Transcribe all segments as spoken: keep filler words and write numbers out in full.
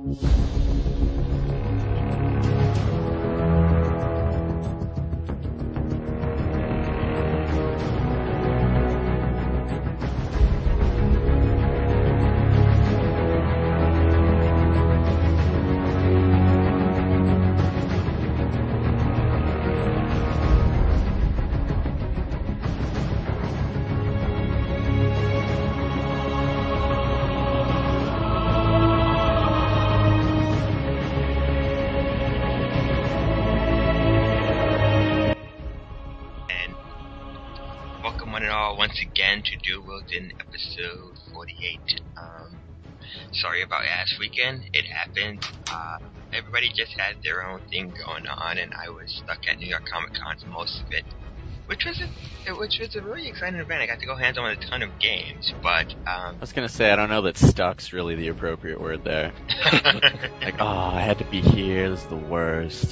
Once again to Dual Wielding episode forty-eight. Um, sorry about last weekend. It happened. Uh, everybody just had their own thing going on, and I was stuck at New York Comic Con for most of it, which was a which was a really exciting event. I got to go hands on a ton of games, but um, I was gonna say I don't know that stuck's really the appropriate word there. Like, oh, I had to be here. This is the worst.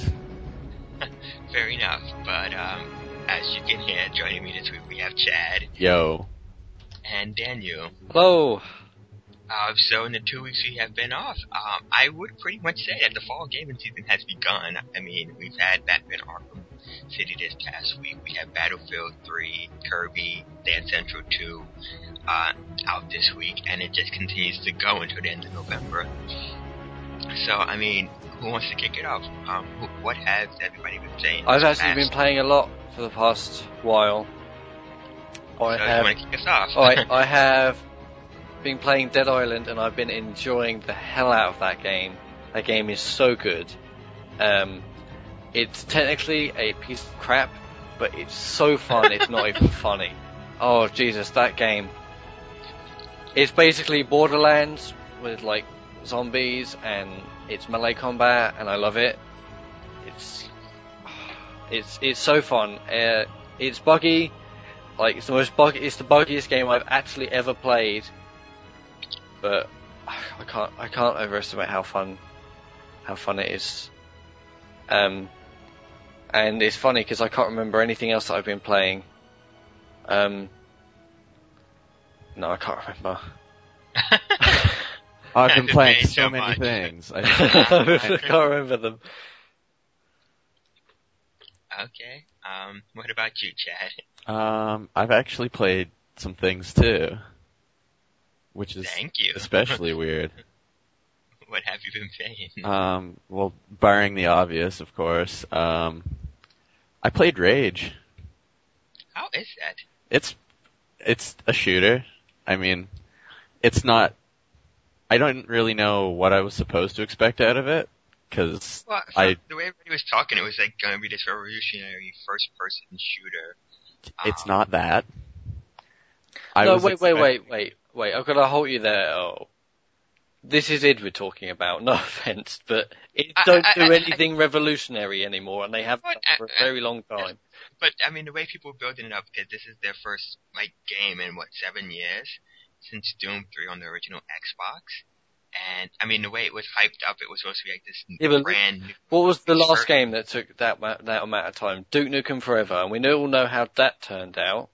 Fair enough, but um. As you can hear, joining me this week we have Chad. Yo. And Daniel. Hello. Uh, so in the two weeks we have been off, um, I would pretty much say that the fall gaming season has begun. I mean, we've had Batman Arkham City this past week. We have Battlefield three, Kirby, Dance Central two uh, out this week, and it just continues to go until the end of November. So, I mean, who wants to kick it off? Um, who, what has everybody been saying? I've actually been playing a lot for the past while. I so have, you want to kick us off? I, I have been playing Dead Island, and I've been enjoying the hell out of that game. That game is so good. Um, it's technically a piece of crap, but it's so fun. It's not even funny. Oh Jesus, that game! It's basically Borderlands with like zombies, and it's melee combat, and I love it. It's It's it's so fun. Uh, it's buggy, like it's the most buggy. It's the buggiest game I've actually ever played. But I can't I can't overestimate how fun how fun it is. Um, and it's funny because I can't remember anything else that I've been playing. Um, no, I can't remember. I've been playing so, so many much. things. I, I can't remember them. Okay. Um, what about you, Chad? um, I've actually played some things too, which is Thank you. especially weird. What have you been playing? Um, well, barring the obvious, of course. Um, I played Rage. How is that? It's it's a shooter. I mean, it's not. I don't really know what I was supposed to expect out of it. Cause well, so I, the way everybody was talking, it was like going to be this revolutionary first-person shooter. it's um, not that. I no, was wait, wait, expect- wait, wait, wait. I've got to halt you there. Oh, this is Id we're talking about. No offense, but it I- don't I- do I- anything revolutionary anymore, and they have What? done for a very long time. But I mean, the way people were building it up, because this is their first like game in what seven years since Doom three on the original Xbox. And, I mean, the way it was hyped up, it was supposed to be like this Yeah, but brand new... What was the last Sure. game that took that ma- that amount of time? Duke Nukem Forever, and we all know how that turned out.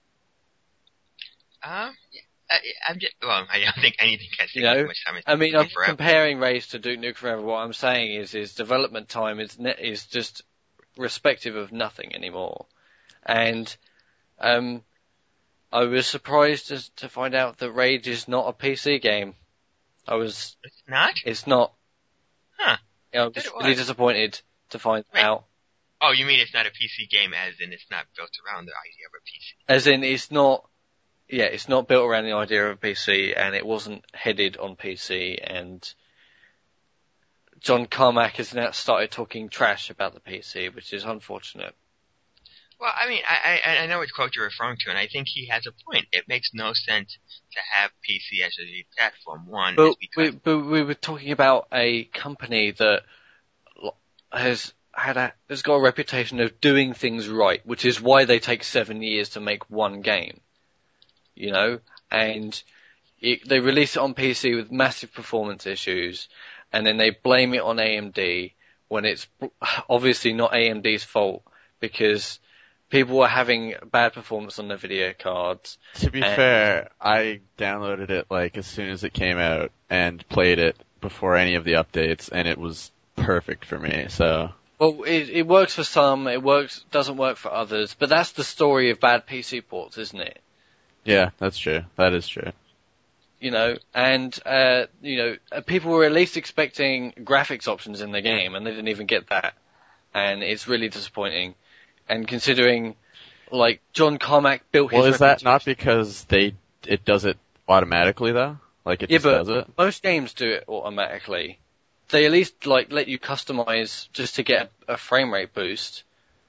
Um, yeah, I, I'm just... Well, I don't think anything has You taken know, too much time. I mean, Duke I'm Nukem Forever. comparing Rage to Duke Nukem Forever. What I'm saying is, is development time is ne- is just respective of nothing anymore. And um, I was surprised to, to find out that Rage is not a P C game. I was. It's not? It's not. Huh. I was Said it really was. disappointed to find Wait. out. Oh, you mean it's not a P C game as in it's not built around the idea of a P C? As in, it's not. Yeah, it's not built around the idea of a P C, and it wasn't headed on P C. And John Carmack has now started talking trash about the P C, which is unfortunate. Well, I mean, I, I, I know which quote you're referring to, and I think he has a point. It makes no sense to have P C as a lead platform. One But is because... we, but we were talking about a company that has had a, has got a reputation of doing things right, which is why they take seven years to make one game. You know, and it, they release it on P C with massive performance issues, and then they blame it on A M D when it's obviously not A M D's fault because people were having bad performance on their video cards. To be and- fair, I downloaded it like as soon as it came out and played it before any of the updates, and it was perfect for me. So. Well, it, it works for some, it works doesn't work for others, but that's the story of bad P C ports, isn't it? Yeah, that's true. That is true. You know, and, uh, you know, people were at least expecting graphics options in the game, and they didn't even get that. And it's really disappointing. And considering, like, John Carmack built his Well, is that reputation- not because they it does it automatically, though? Like, it yeah, just but does it? most games do it automatically. They at least, like, let you customize just to get a frame rate boost.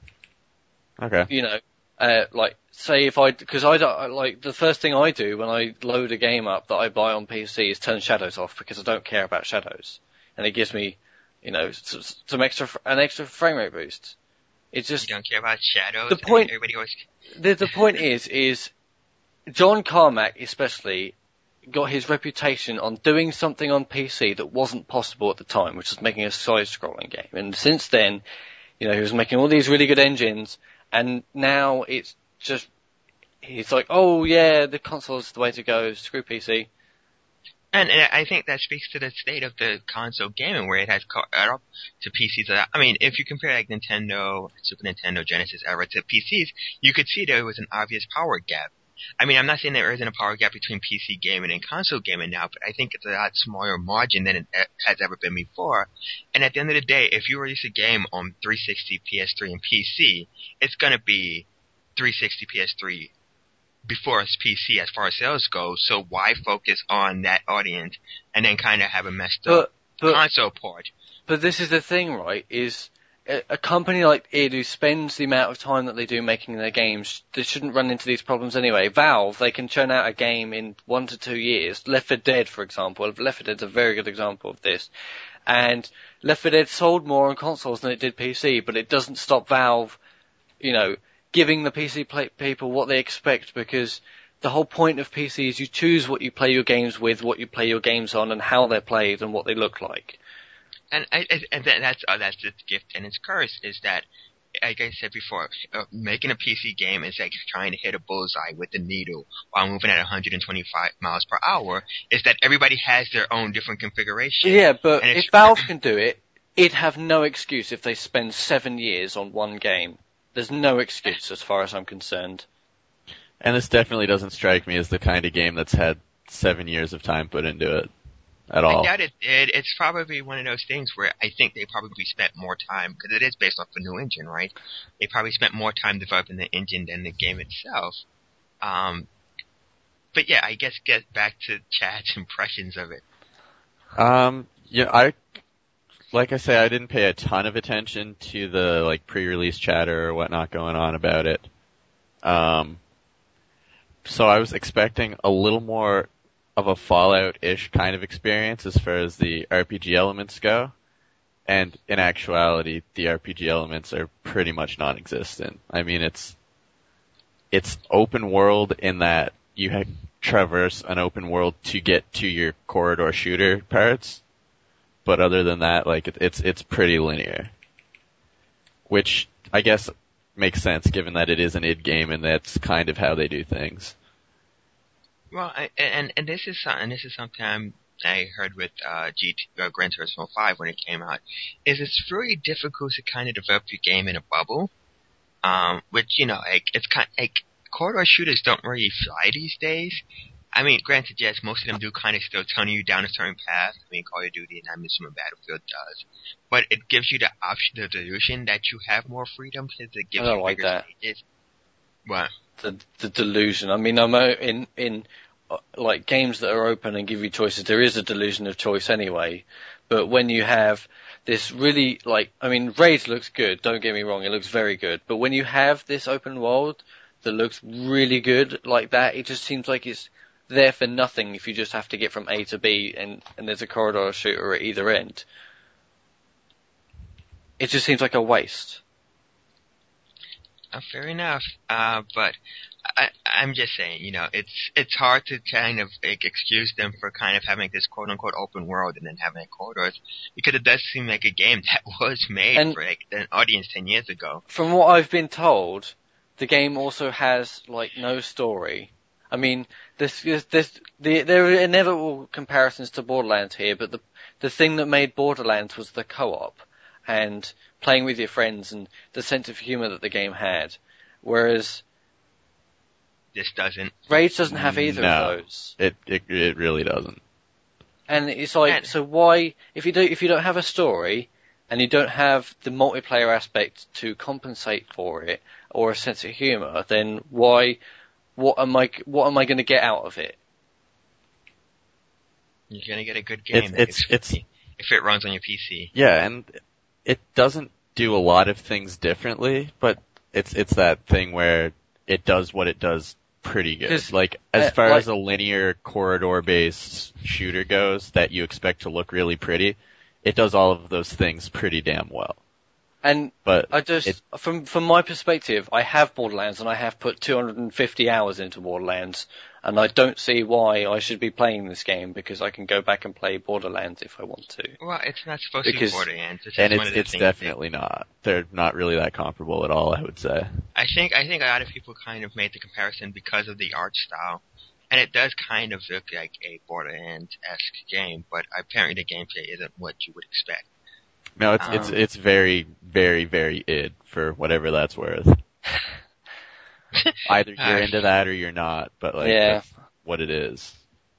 Okay. You know, uh, like, say if I, because I don't, like, the first thing I do when I load a game up that I buy on P C is turn shadows off because I don't care about shadows. And it gives me, you know, some extra, an extra frame rate boost. It's just. You don't care about shadows? The point, I mean, everybody always... the, the point is, is John Carmack especially got his reputation on doing something on P C that wasn't possible at the time, which was making a side-scrolling game. And since then, you know, he was making all these really good engines, and now it's just, he's like, oh yeah, the console's the way to go, screw P C. And, and I think that speaks to the state of the console gaming, where it has caught up to P Cs. I mean, if you compare like Nintendo, Super Nintendo, Genesis era to P Cs, you could see there was an obvious power gap. I mean, I'm not saying there isn't a power gap between P C gaming and console gaming now, but I think it's a lot smaller margin than it has ever been before. And at the end of the day, if you release a game on three sixty, P S three, and P C, it's gonna be three sixty, P S three before it's P C as far as sales go, so why focus on that audience and then kind of have a messed up But, but, console port? but this is the thing, right, is a, a company like id who spends the amount of time that they do making their games, they shouldn't run into these problems anyway. Valve, they can churn out a game in one to two years. Left four Dead, for example. Left four Dead's a very good example of this. And Left four Dead sold more on consoles than it did P C, but it doesn't stop Valve, you know, giving the P C play- people what they expect, because the whole point of P C is you choose what you play your games with, what you play your games on, and how they're played and what they look like. And, I, and that's uh, that's its gift and its curse, is that, like I said before, uh, making a P C game is like trying to hit a bullseye with a needle while moving at one hundred twenty-five miles per hour, is that everybody has their own different configuration. Yeah, but and if Valve can do it, it'd have no excuse if they spend seven years on one game. There's no excuse as far as I'm concerned. And this definitely doesn't strike me as the kind of game that's had seven years of time put into it at all. I doubt it, it. It's probably one of those things where I think they probably spent more time, because it is based off a new engine, right? They probably spent more time developing the engine than the game itself. Um, but yeah, I guess get back to Chad's impressions of it. Um, yeah, I, like I say, I didn't pay a ton of attention to the, like, pre-release chatter or whatnot going on about it. Um, so I was expecting a little more of a Fallout-ish kind of experience as far as the R P G elements go. And in actuality, the R P G elements are pretty much non-existent. I mean, it's, it's open world in that you have traverse an open world to get to your corridor shooter parts. But other than that, like, it, it's, it's pretty linear. Which, I guess, makes sense given that it is an id game and that's kind of how they do things. Well, I, and, and this is something, this is something I'm, I heard with, uh, G T, uh, Gran Turismo five when it came out, is it's really difficult to kind of develop your game in a bubble. Um, which, you know, like, it's kind of, like, corridor shooters don't really fly these days. I mean, granted, yes, most of them do kind of still turn you down a certain path. I mean, Call of Duty and I'm assuming Battlefield does. But it gives you the option, the delusion that you have more freedom, because it gives I don't you like bigger that. stages. What? The, the delusion. I mean, I'm uh, in, in, uh, like, games that are open and give you choices, there is a delusion of choice anyway. But when you have this really, like, I mean, Raid looks good, don't get me wrong, it looks very good. But when you have this open world that looks really good like that, it just seems like it's there for nothing if you just have to get from A to B and, and there's a corridor shooter at either end. It just seems like a waste. Uh, fair enough. Uh, but I, I'm just saying, you know, it's it's hard to kind of like, excuse them for kind of having this quote-unquote open world and then having corridors, because it does seem like a game that was made and for like an audience ten years ago. From what I've been told, the game also has, like, no story. I mean, this, this, this, the, there are inevitable comparisons to Borderlands here, but the the thing that made Borderlands was the co-op and playing with your friends and the sense of humor that the game had. Whereas this doesn't. Rage doesn't have either no, of those. It, it it really doesn't. And it's like, and, so why, if you do, if you don't have a story and you don't have the multiplayer aspect to compensate for it or a sense of humor, then why, what am I, what am I going to get out of it? You're gonna get a good game. It's, it's, it's, if it runs on your P C. Yeah, and it doesn't do a lot of things differently, but it's it's that thing where it does what it does pretty good. Like, as uh, far like, as a linear corridor-based shooter goes that you expect to look really pretty, it does all of those things pretty damn well. And but I just, it, from from my perspective, I have Borderlands and I have put two hundred fifty hours into Borderlands, and I don't see why I should be playing this game because I can go back and play Borderlands if I want to. Well, it's not supposed because, to be Borderlands. It's and it's, it's definitely that, not. They're not really that comparable at all, I would say. I think I think a lot of people kind of made the comparison because of the art style, and it does kind of look like a Borderlands-esque game, but apparently the gameplay isn't what you would expect. No, it's um, it's it's very, very, very id for whatever that's worth. Either you're uh, into that or you're not, but like yeah. that's what it is.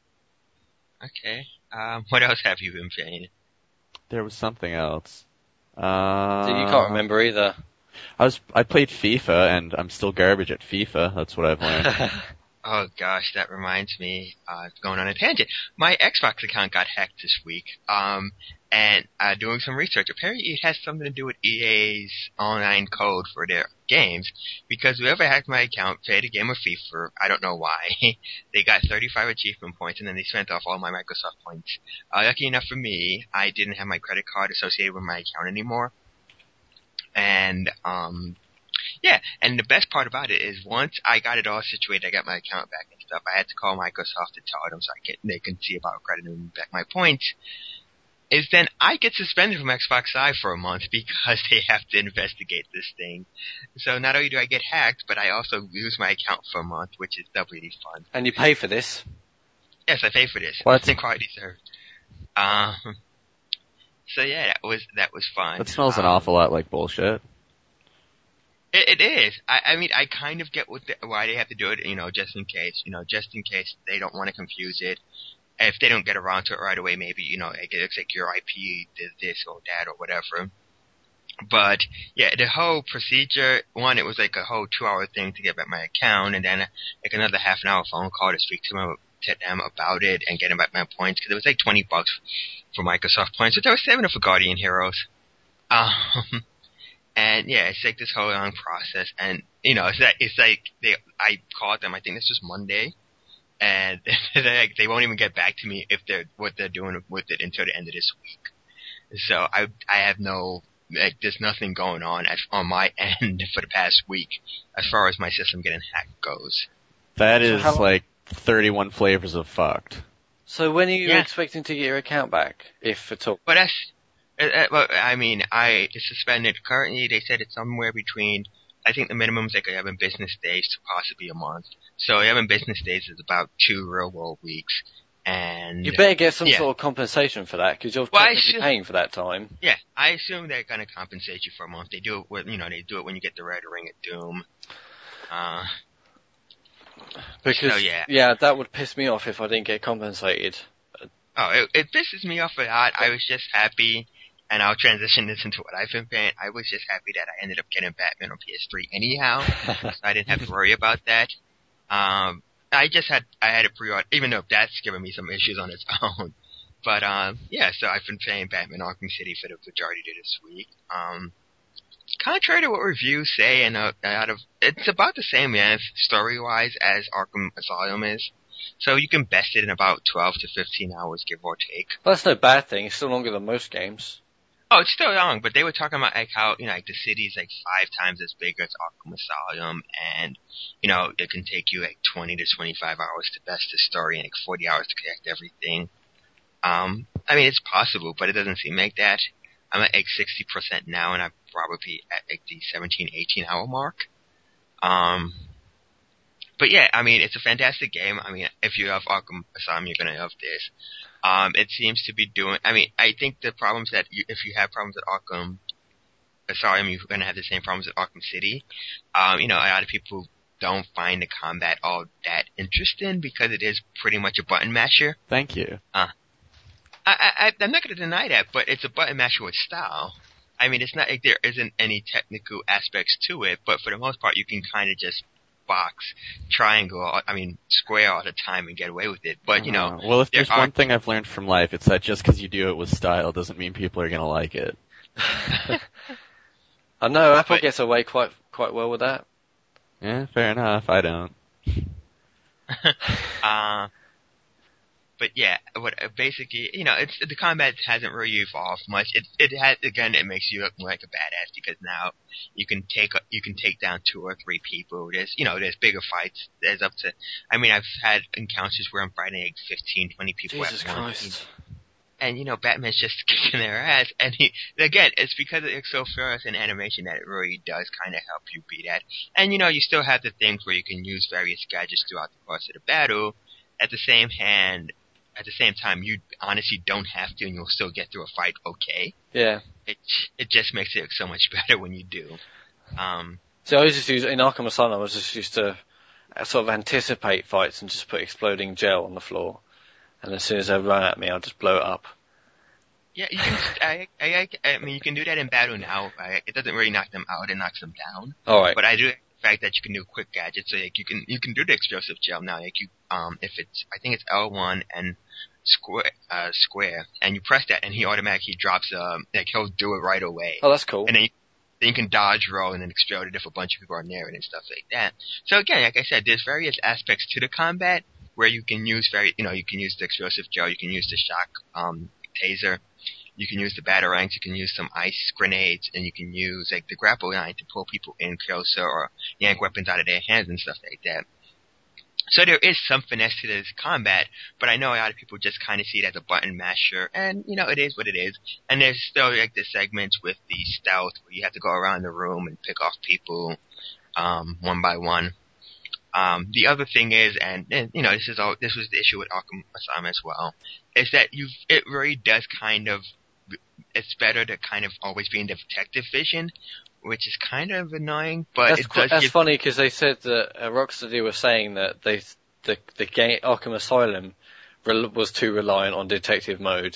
Okay. Um, what else have you been playing? There was something else. Uh, so you can't remember either. I was I played FIFA and I'm still garbage at FIFA. That's what I've learned. Oh gosh, that reminds me, uh, going on a tangent. My Xbox account got hacked this week, um, and, uh, doing some research. Apparently it has something to do with E A's online code for their games, because whoever hacked my account played a game of FIFA, I don't know why. They got thirty-five achievement points and then they spent off all my Microsoft points. Uh, lucky enough for me, I didn't have my credit card associated with my account anymore. And, um, yeah, and the best part about it is once I got it all situated, I got my account back and stuff, I had to call Microsoft to tell them so I can, they can see about crediting back my points, is then I get suspended from Xbox Live for a month because they have to investigate this thing. So not only do I get hacked, but I also lose my account for a month, which is doubly fun. And you pay for this? Yes, I pay for this. What? It's quite deserved. Um, so yeah, that was, that was fun. That smells um, an awful lot like bullshit. It, it is. I, I mean, I kind of get what the, why they have to do it, you know, just in case, you know, just in case they don't want to confuse it. If they don't get around to it right away, maybe, you know, it looks like your I P did this or that or whatever. But, yeah, the whole procedure, one, it was like a whole two-hour thing to get back my account, and then like another half an hour phone call to speak to them, to them about it and getting back my points, because it was like twenty bucks for Microsoft points, but there was seven for Guardian Heroes. Um... And yeah, it's like this whole long process, and you know, it's like it's like they. I called them. I think this was Monday, and they like, they won't even get back to me if they're what they're doing with it until the end of this week. So I I have no like there's nothing going on at, on my end for the past week as far as my system getting hacked goes. That is so how, like thirty-one flavors of fucked. So when are you yeah. expecting to get your account back, if at all? But that's. Uh, uh, well, I mean, I it's suspended. Currently, they said it's somewhere between, I think the minimum is like eleven business days to possibly a month. So eleven business days is about two real world weeks. And you better get some yeah. sort of compensation for that, because you're well, technically assume, paying for that time. Yeah, I assume they're going to compensate you for a month. They do it with, you know, they do it when you get the Red Ring of Doom. Uh, because, so, yeah. yeah, that would piss me off if I didn't get compensated. Oh, it, it pisses me off a lot. I was just happy. And I'll transition this into what I've been playing. I was just happy that I ended up getting Batman on P S three anyhow, so I didn't have to worry about that. Um, I just had I had a pre-order, even though that's given me some issues on its own. But um, yeah, so I've been playing Batman Arkham City for the majority of this week. Um, contrary to what reviews say, and uh, out of it's about the same length story-wise as Arkham Asylum is. So you can best it in about twelve to fifteen hours, give or take. Well, that's no bad thing. It's still longer than most games. Oh, it's still long, but they were talking about like how, you know, like the city's like five times as big as Arkham Asylum, and, you know, it can take you like twenty to twenty-five hours to best the story and like forty hours to collect everything. Um, I mean, it's possible, but it doesn't seem like that. I'm at like sixty percent now, and I'm probably at like the seventeen, eighteen hour mark. Um, but yeah, I mean, it's a fantastic game. I mean, if you have Arkham Asylum, you're gonna love this. Um, it seems to be doing. I mean, I think the problems that you, if you have problems at Arkham Asylum, you're gonna have the same problems at Arkham City. Um, you know, a lot of people don't find the combat all that interesting because it is pretty much a button masher. Thank you. Uh, I, I, I'm not going to deny that, but it's a button masher with style. I mean, it's not like there isn't any technical aspects to it, but for the most part, you can kind of just box, triangle, I mean, square all the time and get away with it. But, you know... Uh, well, if there's are... one thing I've learned from life, it's that just because you do it with style doesn't mean people are going to like it. I know, Apple but... gets away quite quite well with that. Yeah, fair enough. I don't. uh, but yeah, what basically, you know, it's the combat hasn't really evolved much. It it has again, it makes you look more like a badass because now you can take you can take down two or three people. There's you know there's bigger fights. There's up to, I mean, I've had encounters where I'm fighting like fifteen, twenty people Jesus at once. Christ. And, you know, Batman's just kicking their ass. And he, again, it's because it's so fast in animation that it really does kind of help you beat that. And, you know, you still have the things where you can use various gadgets throughout the course of the battle. At the same hand, at the same time, you honestly don't have to, and you'll still get through a fight okay. Yeah. It it just makes it so much better when you do. Um, so I was just used, in Arkham Asylum, I was just used to sort of anticipate fights and just put exploding gel on the floor. And as soon as they run at me, I'll just blow it up. Yeah, you can. I, I, I mean, you can do that in battle now. Right? It doesn't really knock them out; it knocks them down. All right. But I do like the fact that you can do quick gadgets. So like you can you can do the explosive gel now. Like you, um, if it's I think it's L one and square, uh, square, and you press that, and he automatically drops. Um, like he'll do it right away. Oh, that's cool. And then you, then you can dodge roll and then explode it if a bunch of people are near it and stuff like that. So again, like I said, there's various aspects to the combat where you can use very, you know, you can use the explosive gel, you can use the shock, um, taser, you can use the batarangs, you can use some ice grenades, and you can use, like, the grapple line to pull people in closer or yank weapons out of their hands and stuff like that. So there is some finesse to this combat, but I know a lot of people just kind of see it as a button masher, and, you know, it is what it is. And there's still, like, the segments with the stealth where you have to go around the room and pick off people, um, one by one. Um, the other thing is, and, and you know, this is all, this was the issue with Arkham Asylum as well, is that you, it really does kind of, it's better to kind of always be in detective vision, which is kind of annoying, but that's it qu- does That's give, funny because they said that uh, Rocksteady was saying that they, the, the game, Arkham Asylum re- was too reliant on detective mode,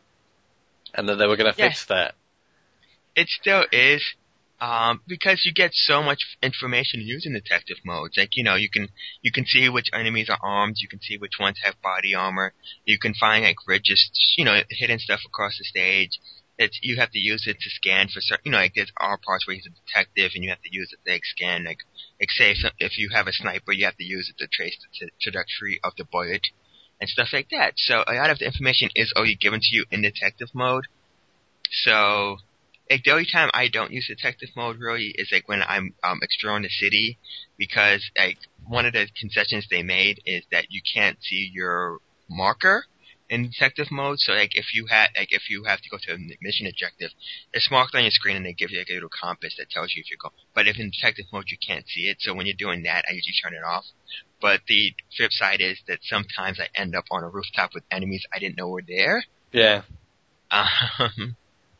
and that they were going to yeah, fix that. It still is. Um, because you get so much information using detective modes. Like, you know, you can, you can see which enemies are armed, you can see which ones have body armor, you can find, like, ridges, you know, hidden stuff across the stage. It's, you have to use it to scan for certain, you know, like, there's all parts where he's a detective and you have to use it to, like, scan, like, like, say, if, if you have a sniper, you have to use it to trace the t- trajectory of the bullet and stuff like that. So, a lot of the information is already given to you in detective mode. So, like, the only time I don't use detective mode really is like when I'm um exploring the city, because like one of the concessions they made is that you can't see your marker in detective mode. So like if you had like if you have to go to a mission objective, it's marked on your screen and they give you like a little compass that tells you if you're going. But if in detective mode you can't see it, so when you're doing that, I usually turn it off. But the flip side is that sometimes I end up on a rooftop with enemies I didn't know were there. Yeah. Um.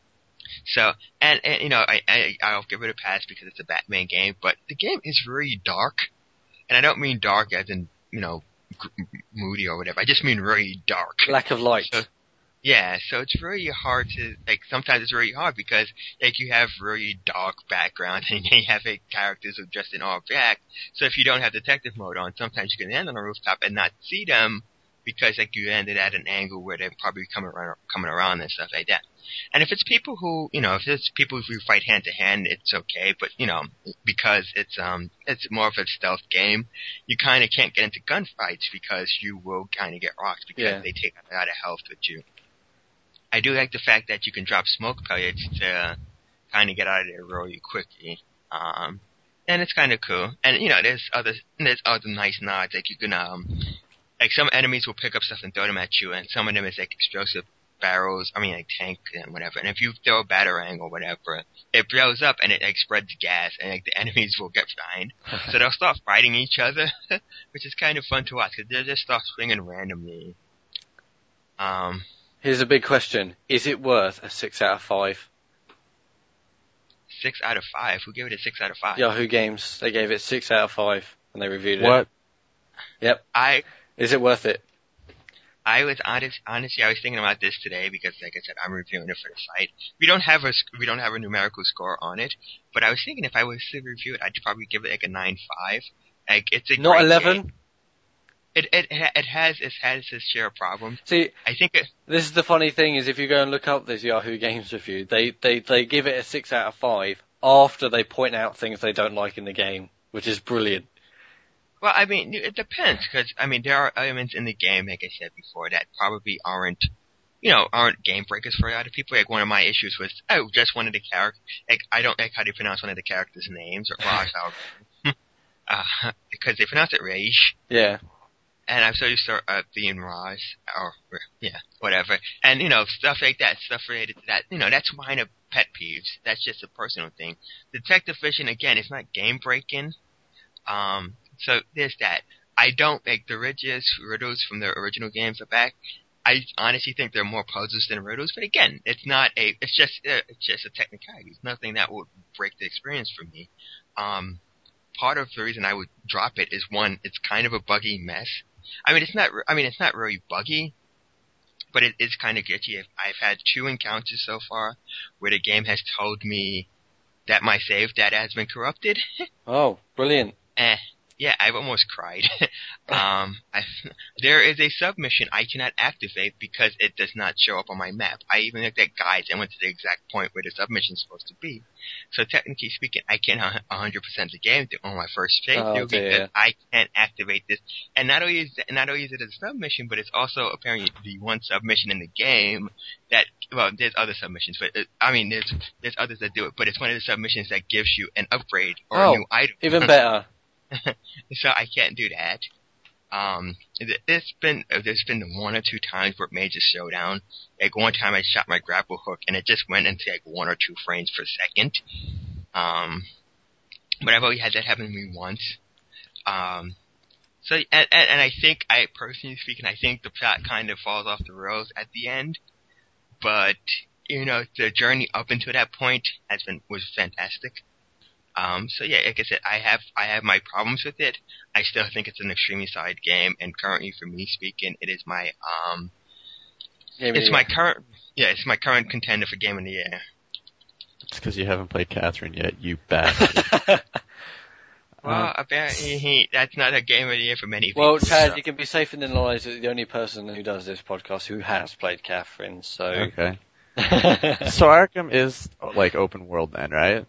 So, and, and you know, I, I, I'll give it a pass because it's a Batman game, but the game is really dark. And I don't mean dark as in, you know, g- moody or whatever. I just mean really dark. Lack of light. So, yeah, so it's really hard to, like, sometimes it's really hard because, like, you have really dark backgrounds and you have, like, characters who are dressed in all black. So if you don't have detective mode on, sometimes you can land on a rooftop and not see them because, like, you landed at an angle where they're probably coming around, coming around and stuff like that. And if it's people who, you know, if it's people who fight hand to hand, it's okay. But, you know, because it's, um, it's more of a stealth game, you kind of can't get into gunfights because you will kind of get rocked because yeah. they take a lot of health with you. I do like the fact that you can drop smoke pellets to kind of get out of there really quickly. Um, and it's kind of cool. And, you know, there's other, there's other nice nods. Like you can, um, like some enemies will pick up stuff and throw them at you, and some of them is like explosive barrels, I mean like tank and whatever, and if you throw a batarang or whatever, it blows up and it like spreads gas and like the enemies will get fined. So they'll start fighting each other, which is kind of fun to watch because they'll just start swinging randomly. Um, Here's a big question. Is it worth a six out of five? Six out of five? Who gave it a six out of five? Yahoo Games. They gave it six out of five when they reviewed it. What? Yep. I, Is it worth it? I was honest, honestly, I was thinking about this today because, like I said, I'm reviewing it for the site. We don't have a, we don't have a numerical score on it, but I was thinking if I was to review it, I'd probably give it like a nine five. Like, it's a Not great eleven? game. It, it, it has, it has its share of problems. See, I think it, this is the funny thing is if you go and look up this Yahoo Games review, they, they, they give it a six out of five after they point out things they don't like in the game, which is brilliant. well, I mean, it depends, because, I mean, there are elements in the game, like I said before, that probably aren't, you know, aren't game breakers for a lot of people. Like, one of my issues was, oh, just one of the characters, like, I don't like how they pronounce one of the characters' names, or Raj, uh, because they pronounce it Raish. Yeah. And I'm so used to uh, being Raj, or, yeah, whatever. And, you know, stuff like that, stuff related to that, you know, that's minor pet peeves. That's just a personal thing. Detective Fiction, again, it's not game breaking. Um, so there's that. I don't, like, the riddles, riddles from the original games are back. I honestly think they're more puzzles than riddles, but again, it's not a, it's just, uh, it's just a technicality. It's nothing that would break the experience for me. Um, part of the reason I would drop it is, one, it's kind of a buggy mess. I mean, it's not, I mean, it's not really buggy, but it is kind of glitchy. I've had two encounters so far where the game has told me that my save data has been corrupted. Oh, brilliant. Eh. Yeah, I've almost cried. um, I, there is a submission I cannot activate because it does not show up on my map. I even looked at guides and went to the exact point where the submission is supposed to be. So technically speaking, I can't one hundred percent the game on my first playthrough Oh, because I can't activate this. And not only is not only is it a submission, but it's also apparently the one submission in the game that, well, there's other submissions, but it, I mean, there's there's others that do it, but it's one of the submissions that gives you an upgrade or oh, a new item. Even better. So I can't do that. Um, there's been there's been one or two times where it made a showdown. Like one time I shot my grapple hook and it just went into like one or two frames per second. Um, but I've only had that happen to me once. Um, so and, and, and I think I personally speaking, I think the plot kind of falls off the rails at the end. But you know, the journey up until that point has been was fantastic. Um, so yeah, like I said, I have, I have my problems with it. I still think it's an extremely solid game, and currently, for me speaking, it is my, um, Game it's of the my year. current, yeah, it's my current contender for Game of the Year. It's because you haven't played Catherine yet, you bastard. Well, apparently, he, that's not a Game of the Year for many people. Well, Chad, so. you can be safe in the knowledge that the only person who does this podcast who has played Catherine, so. Okay. So Arkham is, like, open world then, right?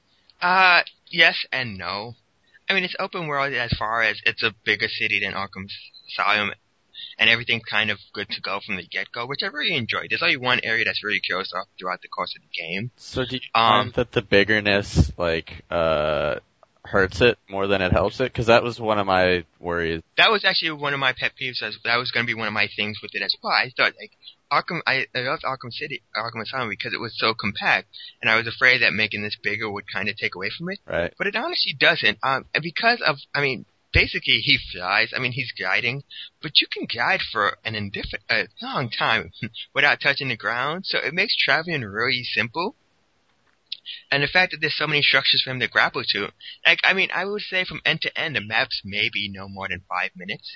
Uh, yes and no. I mean, it's open world as far as it's a bigger city than Arkham Asylum, and everything's kind of good to go from the get-go, which I really enjoyed. There's only one area that's really closed off throughout the course of the game. So do you Um, find that the biggerness, like, uh, hurts it more than it helps it? Because that was one of my worries. That was actually one of my pet peeves. As, that was going to be one of my things with it as well. I thought, like, Arkham, I, I loved Arkham City, Arkham Asylum because it was so compact, and I was afraid that making this bigger would kind of take away from it. Right. But it honestly doesn't. Um, because of, I mean, basically he flies. I mean, he's gliding, but you can glide for an indifferent, a long time without touching the ground. So it makes traveling really simple. And the fact that there's so many structures for him to grapple to, like, I mean, I would say from end to end, the maps maybe no more than five minutes.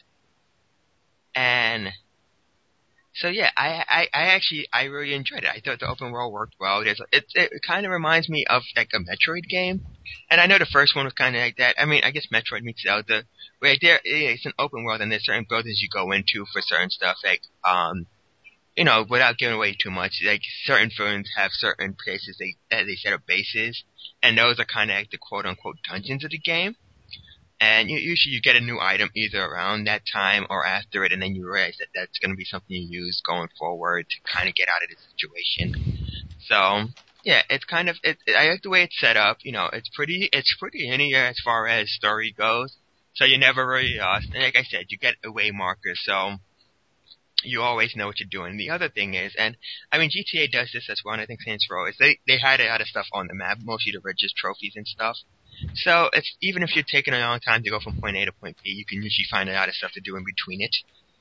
And so yeah, I, I, I actually, I really enjoyed it. I thought the open world worked well. There's, it, it kind of reminds me of like a Metroid game. And I know the first one was kind of like that. I mean, I guess Metroid meets Zelda, where there, it's an open world and there's certain buildings you go into for certain stuff, like, um, you know, without giving away too much, like certain villains have certain places they, that they set up bases, and those are kind of like the quote unquote dungeons of the game. And you, usually you get a new item either around that time or after it, and then you realize that that's going to be something you use going forward to kind of get out of the situation. So, yeah, it's kind of, it, I like the way it's set up. You know, it's pretty, it's pretty linear as far as story goes. So you never really lost. And like I said, you get away markers. So you always know what you're doing. The other thing is, and I mean, G T A does this as well, and I think Saints Row is they they had a lot of stuff on the map, mostly the richest trophies and stuff. So it's even if you're taking a long time to go from point A to point B, you can usually find a lot of stuff to do in between it.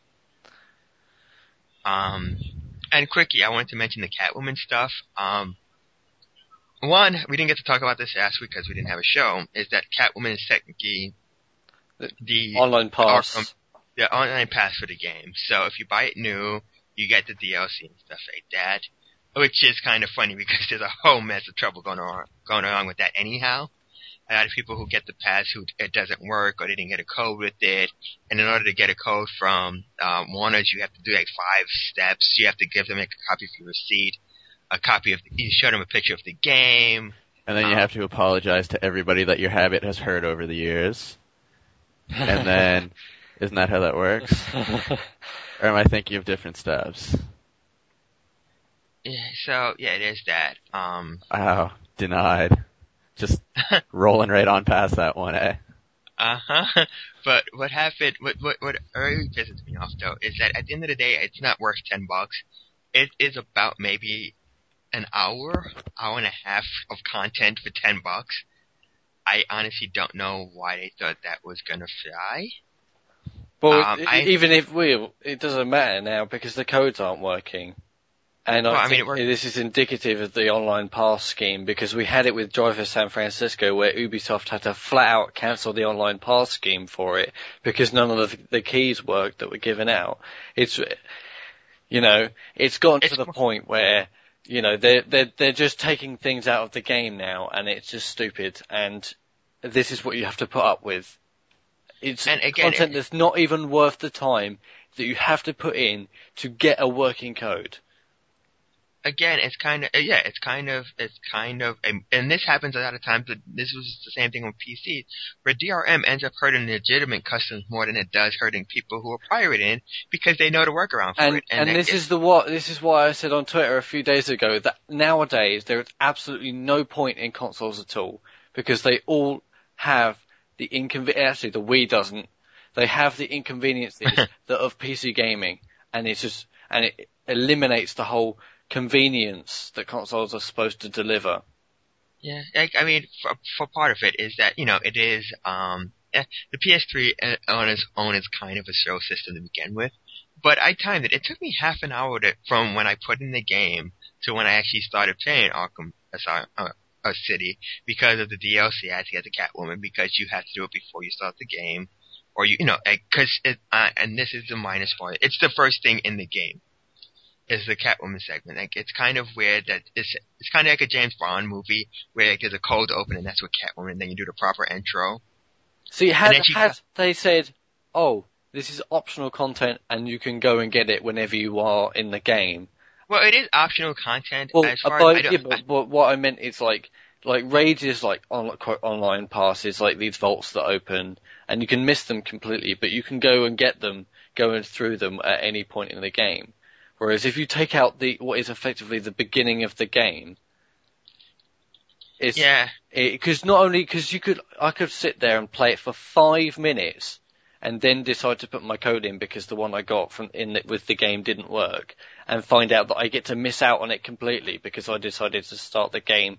Um, and quickie, I wanted to mention the Catwoman stuff. Um, one, we didn't get to talk about this last week because we didn't have a show. Is that Catwoman is technically the, the online pass, Arkham, the online pass for the game. So if you buy it new, you get the D L C and stuff like that, which is kind of funny because there's a whole mess of trouble going on going on with that anyhow. A lot of people who get the pass who it doesn't work or they didn't get a code with it, and in order to get a code from um, Warner's, you have to do like five steps. You have to give them like, a copy of your receipt, a copy of the, you show them a picture of the game, and then you um, have to apologize to everybody that your habit has hurt over the years. And then, isn't that how that works? Or am I thinking of different steps? Yeah. So yeah, it is that. Um, wow, denied. Just rolling right on past that one, eh? Uh-huh. But what happened, what, what, what really pisses me off, though, is that at the end of the day, it's not worth ten bucks. It is about maybe an hour, hour and a half of content for ten bucks. I honestly don't know why they thought that was gonna fly. Well, um, it, I, even if we, it doesn't matter now because the codes aren't working. And well, I, I think mean, this is indicative of the online pass scheme because we had it with Drive for San Francisco where Ubisoft had to flat out cancel the online pass scheme for it because none of the, the keys worked that were given out. It's, you know, it's gotten it's, to the point where, you know, they're, they're, they're just taking things out of the game now and it's just stupid and this is what you have to put up with. It's and again, content it, that's not even worth the time that you have to put in to get a working code. Again, it's kind of, yeah, it's kind of, it's kind of, and this happens a lot of times, but this was the same thing on P C, where D R M ends up hurting legitimate customers more than it does hurting people who are pirating because they know the workaround for and, it. And, and this is the what, this is why I said on Twitter a few days ago that nowadays there is absolutely no point in consoles at all because they all have the inconvenience, actually the Wii doesn't, they have the inconveniences that of P C gaming and it's just, and it eliminates the whole convenience that consoles are supposed to deliver. Yeah, I, I mean, for, for part of it is that, you know, it is, um, the P S three on its own is kind of a slow system to begin with, but I timed it. It took me half an hour to, from when I put in the game to when I actually started playing Arkham Asylum, uh, uh, City because of the D L C I had to get the Catwoman because you have to do it before you start the game, or you, you know, because it, uh, and this is the minus point. It's the first thing in the game. Is the Catwoman segment. Like, it's kind of weird that it's, it's kind of like a James Bond movie where like, there's a cold open and that's what Catwoman, and then you do the proper intro. See, had, had they said, oh, this is optional content and you can go and get it whenever you are in the game. Well, it is optional content well, as far but, as I don't, yeah, but, but what I meant is like, like Rage is like on, quote, online passes, like these vaults that open and you can miss them completely, but you can go and get them, going through them at any point in the game. Whereas if you take out the what is effectively the beginning of the game, it's yeah, because not only because you could I could sit there and play it for five minutes and then decide to put my code in because the one I got from in the, with the game didn't work and find out that I get to miss out on it completely because I decided to start the game.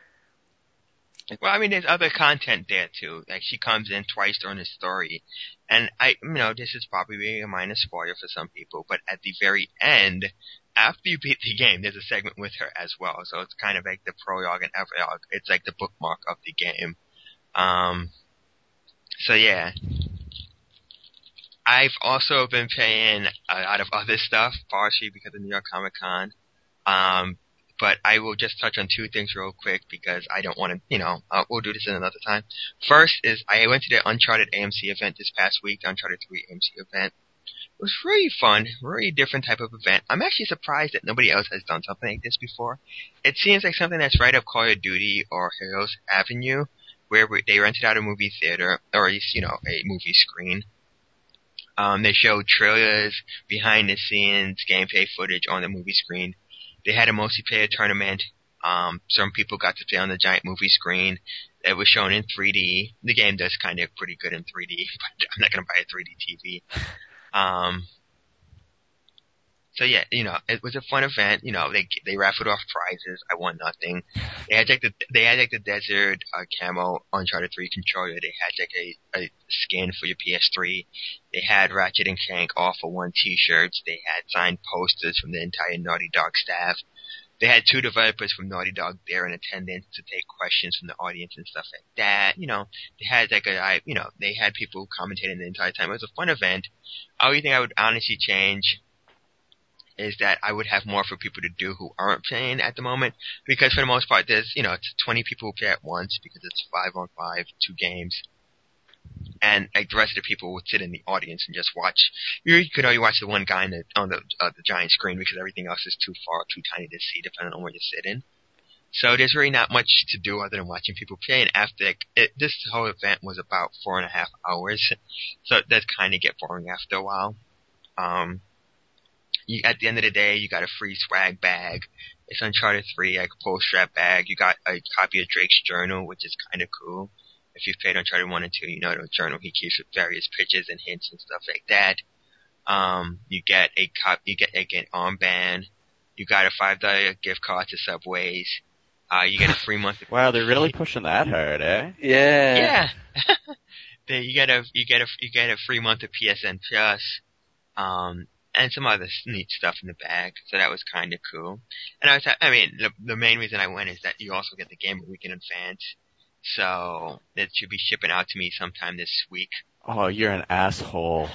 Well, I mean, there's other content there too. Like she comes in twice during the story, and I, you know, this is probably a minor spoiler for some people, but at the very end, after you beat the game, there's a segment with her as well. So it's kind of like the prologue and epilogue. It's like the bookmark of the game. Um, so yeah. I've also been playing a lot of other stuff, partially because of New York Comic Con. Um, But I will just touch on two things real quick because I don't want to, you know, uh, we'll do this in another time. First is I went to the Uncharted A M C event this past week, the Uncharted three A M C event. It was really fun, really different type of event. I'm actually surprised that nobody else has done something like this before. It seems like something that's right up Call of Duty or Heroes Avenue, where they rented out a movie theater, or at least, you know, a movie screen. Um, they showed trailers, behind the scenes, gameplay footage on the movie screen. They had a multiplayer tournament. Um, some people got to play on the giant movie screen. It was shown in three D. The game does kind of pretty good in three D, but I'm not going to buy a three D T V. Um, So yeah, you know, it was a fun event. You know, they they raffled off prizes. I won nothing. They had like the they had like the Desert uh, Camo Uncharted three controller. They had like a, a skin for your P S three. They had Ratchet and Clank All for One T-shirts. They had signed posters from the entire Naughty Dog staff. They had two developers from Naughty Dog there in attendance to take questions from the audience and stuff like that. You know, they had like a, you know, they had people commentating the entire time. It was a fun event. Only thing I would honestly change is that I would have more for people to do who aren't playing at the moment, because for the most part, there's, you know, it's twenty people who play at once because it's five on five, two games. And like the rest of the people would sit in the audience and just watch. You could only watch the one guy in the, on the uh, the giant screen because everything else is too far, too tiny to see, depending on where you're sitting. So there's really not much to do other than watching people play. And after like, it, this whole event was about four and a half hours, so it does kind of get boring after a while. Um, you, at the end of the day, you got a free swag bag. It's Uncharted three, like a pull strap bag. You got a copy of Drake's journal, which is kind of cool. If you've played Uncharted one and two, you know the journal he keeps with various pictures and hints and stuff like that. Um, you get a cop, you get like an armband. You got a five dollar gift card to Subways. Uh, you get a free month. Of Wow, they're really pushing that hard, eh? Yeah. Yeah. Then you get a you get a you get a free month of P S N Plus, um, and some other neat stuff in the bag. So that was kind of cool. And I was, I mean, the the main reason I went is that you also get the game a week in advance. So it should be shipping out to me sometime this week. Oh, you're an asshole.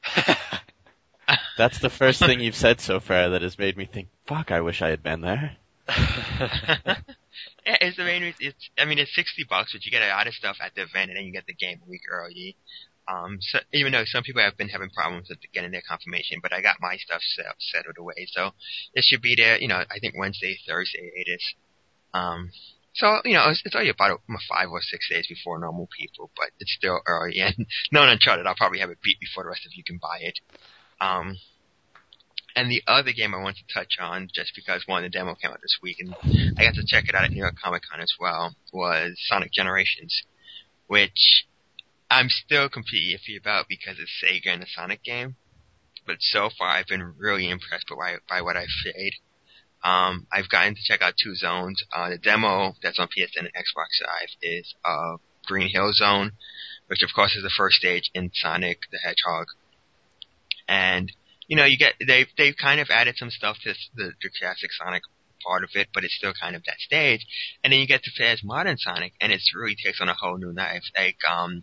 That's the first thing you've said so far that has made me think, fuck, I wish I had been there. Yeah, it's the main reason. It's, I mean, it's sixty bucks, but you get a lot of stuff at the event, and then you get the game a week early. Um, so even though some people have been having problems with getting their confirmation, but I got my stuff set, settled away, so it should be there. You know, I think Wednesday, Thursday, latest. Um. So, you know, it's, it's only about a, five or six days before normal people, but it's still early. And knowing Uncharted, I'll probably have it beat before the rest of you can buy it. Um, and the other game I want to touch on, just because one, the demo came out this week, and I got to check it out at New York Comic Con as well, was Sonic Generations, which I'm still completely iffy about because it's Sega and a Sonic game. But so far, I've been really impressed by, by what I've played. Um, I've gotten to check out two zones. Uh, the demo that's on P S N and Xbox Live is, uh, Green Hill Zone, which of course is the first stage in Sonic the Hedgehog. And, you know, you get, they've, they've kind of added some stuff to the, the classic Sonic part of it, but it's still kind of that stage. And then you get to play as modern Sonic, and it really takes on a whole new life. Like, um,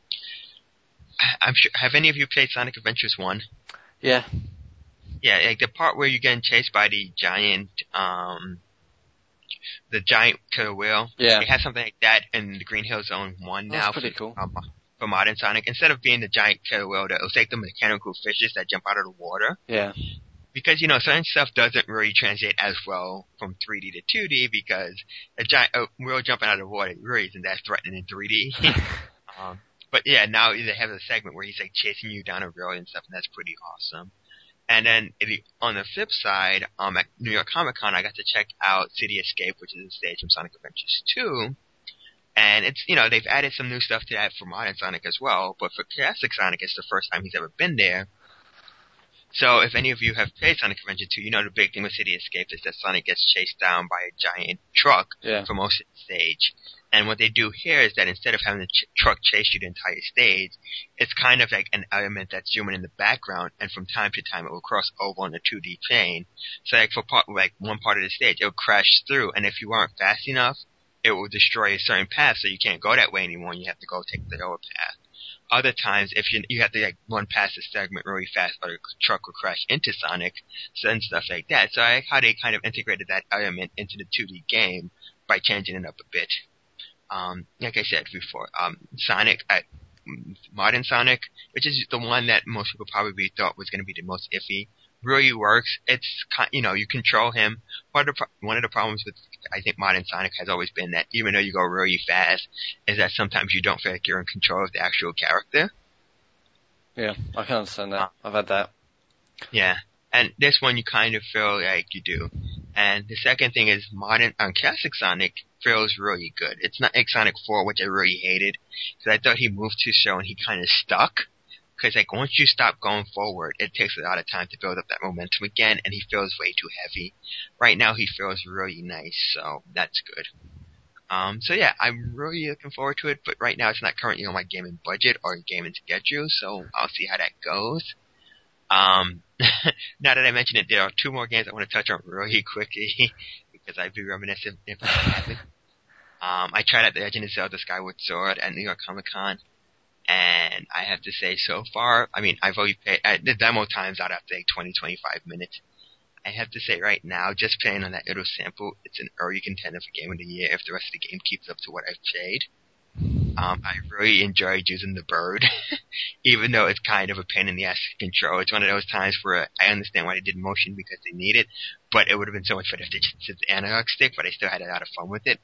I'm sure, have any of you played Sonic Adventures one? Yeah. Yeah, like the part where you're getting chased by the giant, um, the giant killer whale. Yeah. It has something like that in the Green Hill Zone one now. That's pretty for, cool. Um, for modern Sonic. Instead of being the giant killer whale, it'll take the mechanical fishes that jump out of the water. Yeah. Because, you know, certain stuff doesn't really translate as well from three D to two D because a giant a whale jumping out of the water really isn't that threatening in three D. um, but yeah, now they have a segment where he's like chasing you down a road and stuff, and that's pretty awesome. And then on the flip side, um, at New York Comic Con, I got to check out City Escape, which is a stage from Sonic Adventures two. And it's, you know, they've added some new stuff to that for modern Sonic as well. But for classic Sonic, it's the first time he's ever been there. So if any of you have played Sonic Adventure two, you know the big thing with City Escape is that Sonic gets chased down by a giant truck yeah. for most of the stage. And what they do here is that instead of having the ch- truck chase you the entire stage, it's kind of like an element that's zooming in the background, and from time to time it will cross over on the two D plane. So like for part, like one part of the stage, it'll crash through, and if you aren't fast enough, it will destroy a certain path, so you can't go that way anymore, and you have to go take the lower path. Other times, if you you have to like run past the segment really fast, or the truck will crash into Sonic, so and stuff like that. So I like how they kind of integrated that element into the two D game by changing it up a bit. Um, like I said before, um, Sonic, uh, modern Sonic, which is the one that most people probably thought was going to be the most iffy, really works. It's, you know, you control him. Part of the, one of the problems with, I think, modern Sonic has always been that even though you go really fast, is that sometimes you don't feel like you're in control of the actual character. Yeah, I can understand that. I've had that. Yeah. And this one you kind of feel like you do. And the second thing is modern, um, classic Sonic feels really good. It's not like Sonic four, which I really hated, because I thought he moved too slow and he kind of stuck. because like once you stop going forward, it takes a lot of time to build up that momentum again, and he feels way too heavy. Right now, he feels really nice, so that's good. Um, so yeah, I'm really looking forward to it, but right now it's not currently on my gaming budget or gaming schedule, so I'll see how that goes. Um, now that I mentioned it, there are two more games I want to touch on really quickly, because I'd be reminiscent if I haven't. Um, I tried out The Legend of Zelda Skyward Sword at New York Comic Con, and I have to say so far, I mean, I've already played, uh, the demo time's out after like twenty, twenty-five minutes. I have to say right now, just playing on that little sample, it's an early contender for Game of the Year if the rest of the game keeps up to what I've played. Um, I really enjoyed using the bird, even though it's kind of a pain in the ass to control. It's one of those times where I understand why they did motion because they need it, but it would have been so much better if they just did the analog stick, but I still had a lot of fun with it.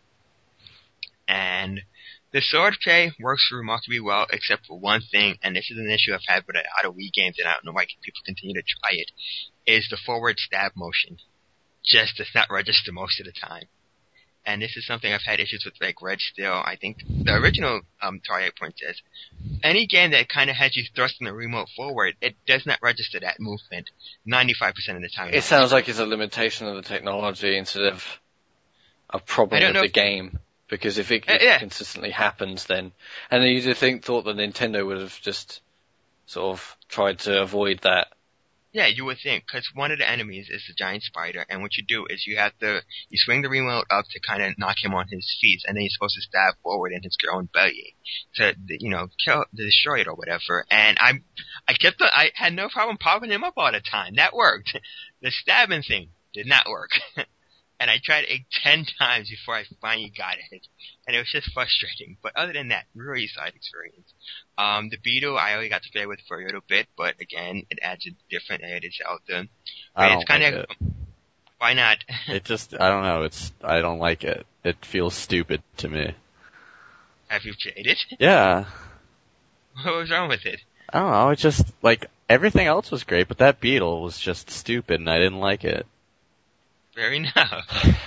And the sword play works remarkably well, except for one thing, and this is an issue I've had with a lot of Wii games, and I don't know why people continue to try it, is the forward stab motion. Just does not register most of the time. And this is something I've had issues with, like Red Steel. I think the original um, Twilight Princess, any game that kind of has you thrusting the remote forward, it does not register that movement ninety-five percent of the time. It sounds like it's a limitation of the technology instead of a problem with the if, game. Because if it, if uh, yeah. it consistently happens, then... And then you'd think, thought that Nintendo would have just sort of tried to avoid that. Yeah, you would think, because one of the enemies is the giant spider, and what you do is you have to, you swing the remote up to kind of knock him on his feet, and then you're supposed to stab forward in his own belly to, you know, kill, to destroy it or whatever. And I, I kept, the, I had no problem popping him up all the time. That worked. The stabbing thing did not work. And I tried it ten times before I finally got it. And it was just frustrating. But other than that, really solid experience. Um, the Beetle, I only got to play with for a little bit, but again, it adds a different layer to Zelda. But I don't it's kind like of, it. Why not? It just, I don't know, it's, I don't like it. It feels stupid to me. Have you played it? Yeah. What was wrong with it? I don't know, it just, like, everything else was great, but that Beetle was just stupid and I didn't like it. Fair enough.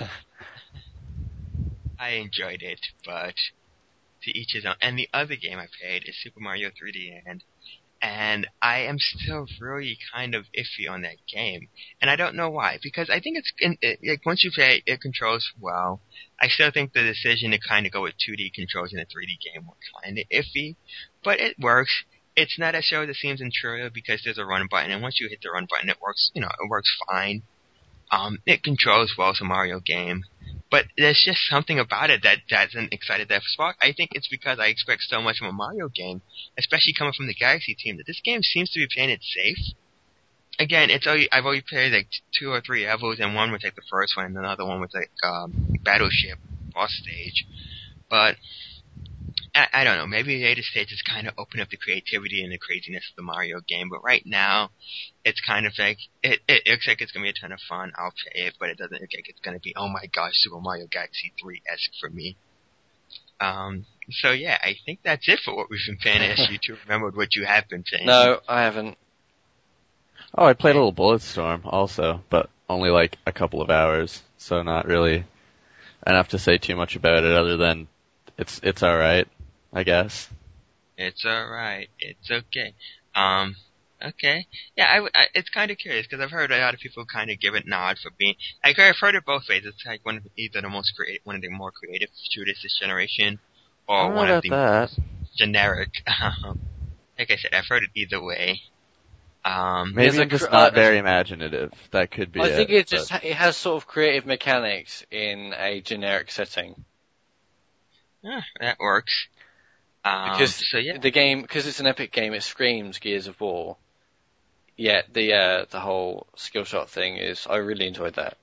I enjoyed it, but to each his own. And the other game I played is Super Mario three D Land, and I am still really kind of iffy on that game, and I don't know why. Because I think it's in, it, like once you play, it controls well. I still think the decision to kind of go with two D controls in a three D game was kind of iffy, but it works. It's not a show that seems intrusive because there's a run button, and once you hit the run button, it works. You know, it works fine. Um, it controls well as a Mario game, but there's just something about it that doesn't excite that spark. I think it's because I expect so much from a Mario game, especially coming from the Galaxy team, that this game seems to be playing it safe. Again, it's only, I've already played like two or three levels, and one was like the first one, and another one was like um, Battleship boss stage. But I, I don't know. Maybe later stages kind of open up the creativity and the craziness of the Mario game, but right now, it's kind of like, it, it looks like it's going to be a ton of fun. I'll play it, but it doesn't look like it's going to be, oh my gosh, Super Mario Galaxy three-esque for me. Um, so yeah, I think that's it for what we've been playing. I asked you to remember what you have been playing. No, I haven't. Oh, I played a little Bulletstorm also, but only like a couple of hours, so not really enough to say too much about it other than it's, it's alright. I guess. It's alright. It's okay. Um, okay. Yeah, I, I, it's kind of curious, because I've heard a lot of people kind of give it nod for being, like, I've heard it both ways. It's like one of, either the most creative, one of the more creative shooters this generation, or one of the that. most generic. Like I said, I've heard it either way. Um, Maybe I'm just not very imaginative. That could be I it. think it but... just, it has sort of creative mechanics in a generic setting. Yeah, that works. Um, because so, yeah. the game, because it's an epic game, it screams Gears of War. Yet the uh, the whole skill shot thing is, I really enjoyed that.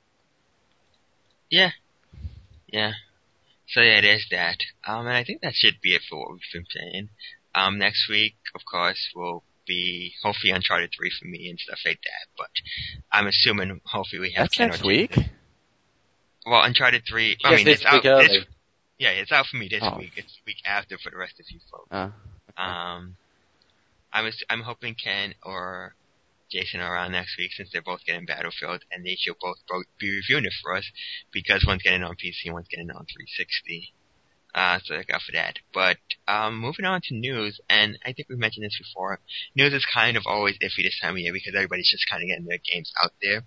Yeah, yeah. So yeah, there's that. Um, and I think that should be it for what we've been playing. Um, next week, of course, will be hopefully Uncharted three for me and stuff like that. But I'm assuming hopefully we have. That's next week. Well, Uncharted three. I yes, mean, it's it's out. It's, Yeah, it's out for me this oh. week. It's the week after for the rest of you folks. Uh, okay. Um, I'm I'm hoping Ken or Jason are around next week since they're both getting Battlefield, and they should both, both be reviewing it for us because one's getting it on P C and one's getting it on three sixty. Uh, so look out for that. But um, moving on to news, and I think we've mentioned this before. News is kind of always iffy this time of year because everybody's just kind of getting their games out there.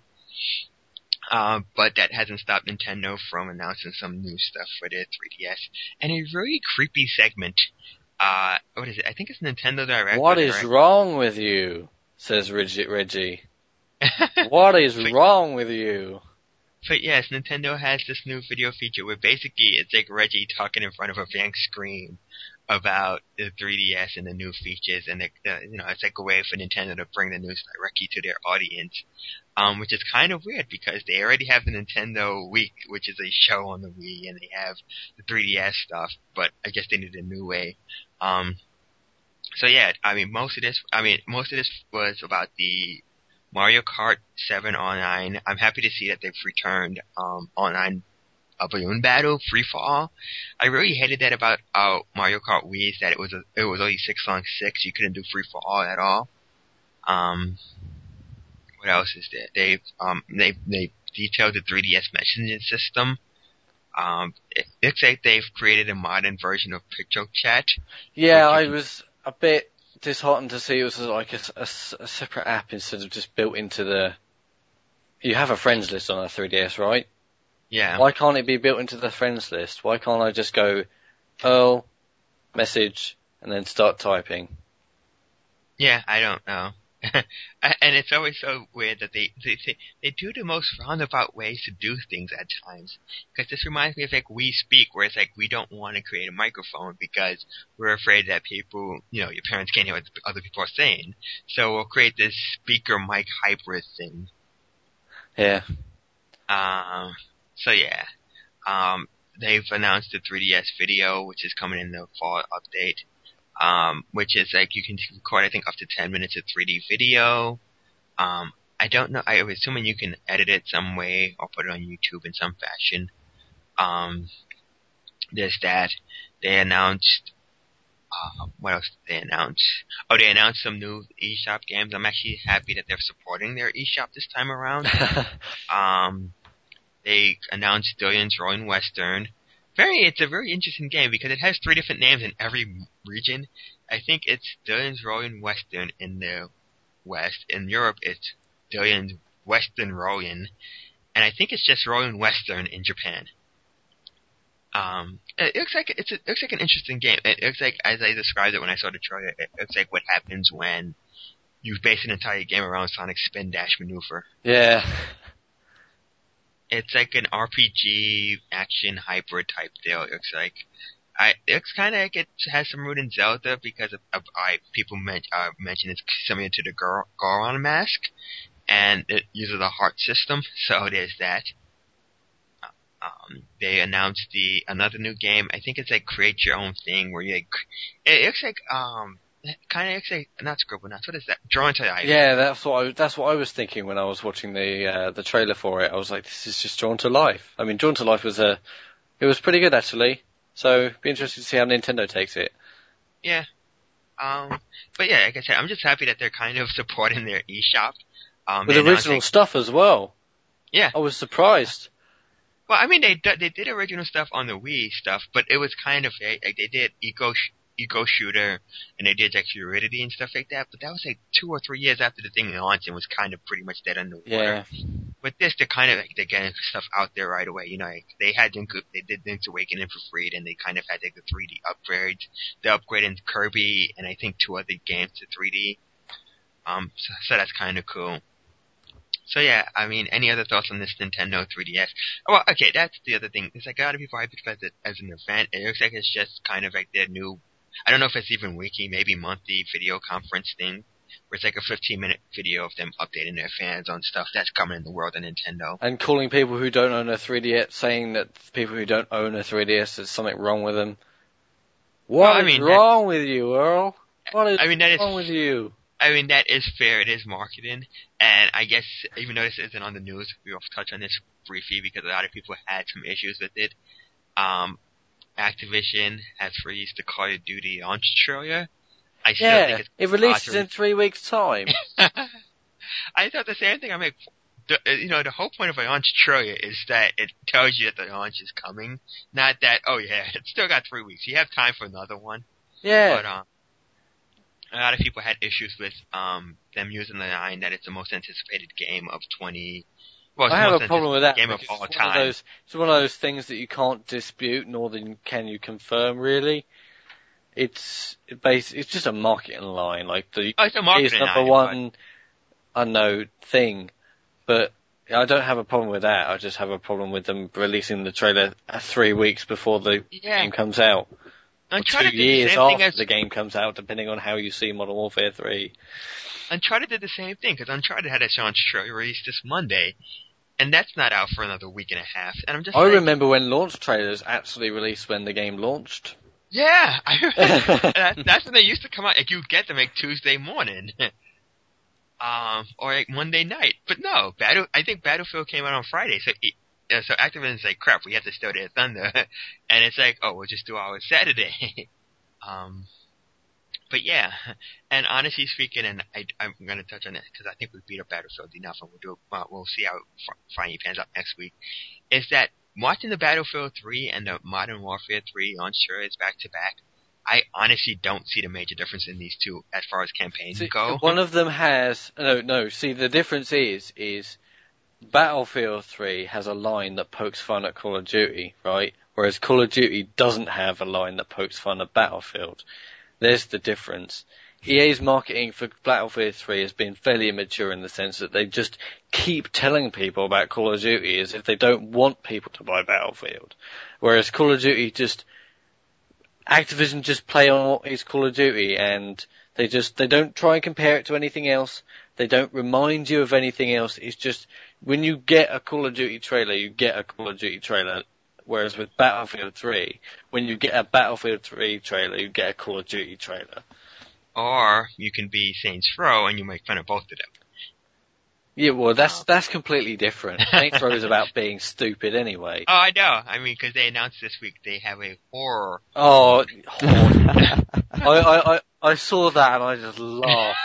Uh, but that hasn't stopped Nintendo from announcing some new stuff for their three D S. And a really creepy segment. Uh, what is it? I think it's Nintendo Direct. What is Direct. wrong with you? Says Reggie. Reggie. What is but, wrong with you? But yes, Nintendo has this new video feature where basically it's like Reggie talking in front of a blank screen about the three D S and the new features, and the, the, you know, it's like a way for Nintendo to bring the news directly to their audience, um, which is kind of weird because they already have the Nintendo Week, which is a show on the Wii, and they have the three D S stuff, but I guess they needed a new way. Um, so yeah, I mean, most of this, I mean, most of this was about the Mario Kart seven Online. I'm happy to see that they've returned um, online a balloon battle, free for all. I really hated that about uh, Mario Kart Wii, is that it was a, it was only six on six. You couldn't do free for all at all. Um, what else is there? They've um they they detailed the three D S messaging system. Um, it looks like they've created a modern version of Picture Chat. Yeah, I was a bit disheartened to see it was like a, a, a separate app instead of just built into the. You have a friends list on a three D S, right? Yeah. Why can't it be built into the friends list? Why can't I just go, Earl, message, and then start typing? Yeah, I don't know. And it's always so weird that they, they they they do the most roundabout ways to do things at times. Because this reminds me of like We Speak, where it's like we don't want to create a microphone because we're afraid that people, you know, your parents can't hear what other people are saying. So we'll create this speaker mic hybrid thing. Yeah. Um. So yeah, um, they've announced the three D S video, which is coming in the fall update, um, which is like you can record, I think, up to ten minutes of three D video. Um, I don't know, I'm assuming you can edit it some way or put it on YouTube in some fashion. Um, there's that. They announced, uh, what else did they announce? Oh, they announced some new eShop games. I'm actually happy that they're supporting their eShop this time around. um, They announced Dillion's Rolling Western. Very, it's a very interesting game because it has three different names in every region. I think it's Dillion's Rolling Western in the West. In Europe, it's Dillion's Western Rolling, and I think it's just Rolling Western in Japan. Um, it looks like it's a, it looks like an interesting game. It looks like, as I described it when I saw the trailer, it looks like what happens when you base an entire game around Sonic's spin dash maneuver. Yeah. It's like an R P G action hybrid type deal. It looks like. I it looks kind of like it has some root in Zelda because of, of I people men, uh, mention it's similar to the Gor- Goron mask, and it uses a heart system. So there's that. Um, they announced the another new game. I think it's like create your own thing where you. Like, it looks like um. Kind of looks like not Scribblenauts. What is that? Draw into Life. Yeah, that's what I, that's what I was thinking when I was watching the uh, the trailer for it. I was like, this is just Drawn to Life. I mean, Drawn to Life was a, it was pretty good actually. So, be interested to see how Nintendo takes it. Yeah. Um. But yeah, like I said, I'm just happy that they're kind of supporting their eShop. Um, With original stuff as well. Yeah. I was surprised. Well, I mean, they they did original stuff on the Wii stuff, but it was kind of like they did Eco. Eco Shooter, and they did like Fluidity and stuff like that, but that was like two or three years after the thing launched and was kind of pretty much dead under the water. Yeah. With this, they're kind of like they're getting stuff out there right away. You know, like they had Link, they did Link's Awakening for free, and they kind of had like the three D upgrades. They upgraded Kirby and I think two other games to three D. Um, so, so that's kind of cool. So yeah, I mean, any other thoughts on this Nintendo three D S? Well, okay, that's the other thing. It's like a lot of people hype it as, as an event. It looks like it's just kind of like their new. I don't know if it's even weekly, maybe monthly video conference thing, where it's like a fifteen minute video of them updating their fans on stuff that's coming in the world of Nintendo. And calling people who don't own a three D S, saying that people who don't own a three D S, there's something wrong with them. What well, I is mean, wrong with you, Earl? What is I mean, that wrong is, with you? I mean, that is fair. It is marketing. And I guess, even though this isn't on the news, we'll touch on this briefly because a lot of people had some issues with it. Um, Activision has released the Call of Duty launch trailer. I still yeah, think it's it releases in three weeks' time. I thought the same thing. I'm like, the, you know, the whole point of a launch trailer is that it tells you that the launch is coming, not that, oh yeah, it's still got three weeks. You have time for another one. Yeah. But, um, a lot of people had issues with, um, them using the line that it's the most anticipated game of twenty, well, it's I the have most a problem with that. game of because all it's one of time. those, it's one of those things that you can't dispute, nor then can you confirm, really. It's, it base, it's just a marketing line, like the, Oh, it's a marketing it's number line, one, I know, thing. But I don't have a problem with that. I just have a problem with them releasing the trailer three weeks before the Yeah. game comes out. Or Uncharted two did the years same thing after as the game comes out, depending on how you see Modern Warfare three. Uncharted did the same thing, because Uncharted had its launch trailer released this Monday, and that's not out for another week and a half. And I'm just I like, remember when launch trailers actually released when the game launched. yeah, I, that, that's when they used to come out. Like, you get them like Tuesday morning, um, or like Monday night. But no, Battle. I think Battlefield came out on Friday, so it, uh, so Activision's like, crap, we have to steal their thunder, and it's like, oh, we'll just do ours Saturday. um. But yeah, and honestly speaking, and I, I'm going to touch on this because I think we beat up Battlefield enough, and we'll do. Well, we'll see how it finally pans out next week. Is that watching the Battlefield three and the Modern Warfare three launch trailers back to back? I honestly don't see the major difference in these two as far as campaigns See, go. one of them has no, no. See, the difference is is Battlefield three has a line that pokes fun at Call of Duty, right? Whereas Call of Duty doesn't have a line that pokes fun at Battlefield. There's the difference. E A's marketing for Battlefield three has been fairly immature in the sense that they just keep telling people about Call of Duty as if they don't want people to buy Battlefield. Whereas Call of Duty just, Activision just play on what is Call of Duty, and they just, they don't try and compare it to anything else. They don't remind you of anything else. It's just, when you get a Call of Duty trailer, you get a Call of Duty trailer. Whereas with Battlefield three, when you get a Battlefield three trailer, you get a Call of Duty trailer. Or you can be Saints Row and you make fun of both of them. Yeah, well, that's that's completely different. Saints Row is about being stupid anyway. Oh, I know. I mean, because they announced this week they have a horror. Oh, I, I, I, I saw that and I just laughed.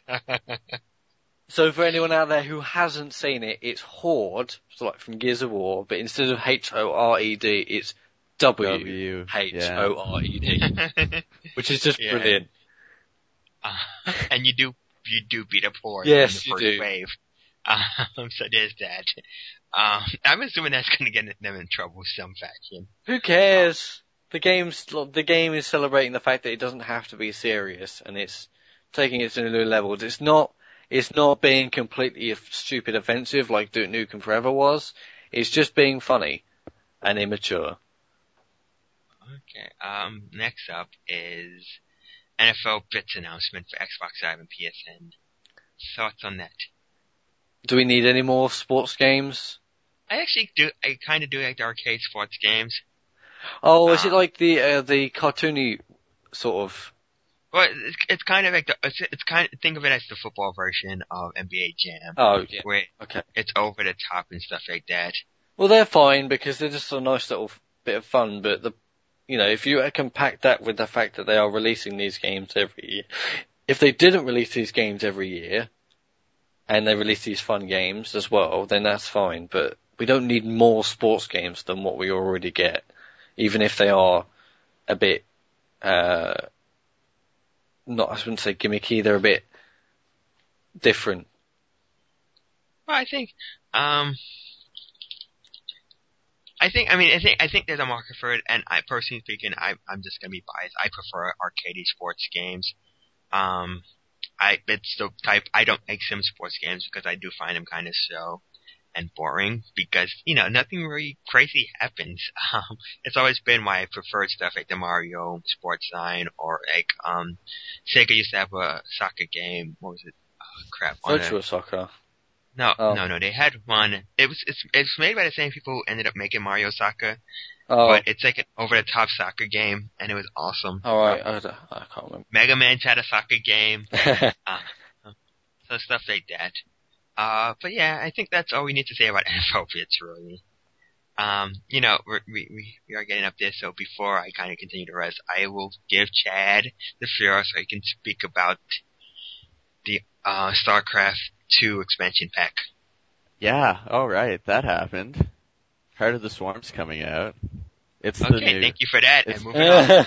So for anyone out there who hasn't seen it, it's Horde, so like from Gears of War, but instead of H O R E D, it's W H O R E D, which is just yeah. brilliant. Uh, and you do you do beat up Horde yes, in the first you do. wave. Um, so there's that. Um, I'm assuming that's going to get them in trouble some fashion. Who cares? The game's the game is celebrating the fact that it doesn't have to be serious, and it's taking it to new levels. It's not. It's not being completely stupid offensive like Duke Nukem Forever was. It's just being funny and immature. Okay. Um, next up is N F L Blitz announcement for Xbox Live and P S N. Thoughts on that? Do we need any more sports games? I actually do. I kind of do like the arcade sports games. Oh, is um, it like the uh, the cartoony sort of? Well, it's, it's kind of like the, it's, it's kind of, think of it as the football version of N B A Jam. Oh, yeah. Where Okay. it's over the top and stuff like that. Well, they're fine because they're just a nice little bit of fun, but the, you know, if you compact that with the fact that they are releasing these games every year, if they didn't release these games every year, and they release these fun games as well, then that's fine, but we don't need more sports games than what we already get, even if they are a bit, uh, not, I wouldn't say gimmicky, they're a bit different. Well, I think, um, I think, I mean, I think, I think there's a market for it, and I, personally speaking, I, I'm just gonna be biased. I prefer arcade sports games. Um, I, it's the type, I don't like sim sports games because I do find them kind of slow and boring because, you know, nothing really crazy happens. Um, it's always been why I preferred stuff like the Mario Sports Line or like, um, Sega used to have a soccer game. What was it? Oh, crap. Virtual Soccer. No, oh. no, no. They had one. It was, it's, it's made by the same people who ended up making Mario Soccer. Oh. But it's like an over-the-top soccer game, and it was awesome. Alright, I, I can't remember. Mega Man's had a soccer game. uh, so stuff like that. Uh, but yeah, I think that's all we need to say about N F L Blitz, really. Um, you know, we're, we, we, we are getting up there, so before I kind of continue the rest, I will give Chad the floor so he can speak about the, uh, StarCraft two expansion pack. Yeah, all right, that happened. Heart of the Swarm's coming out. It's the Okay, new. thank you for that. It's- And moving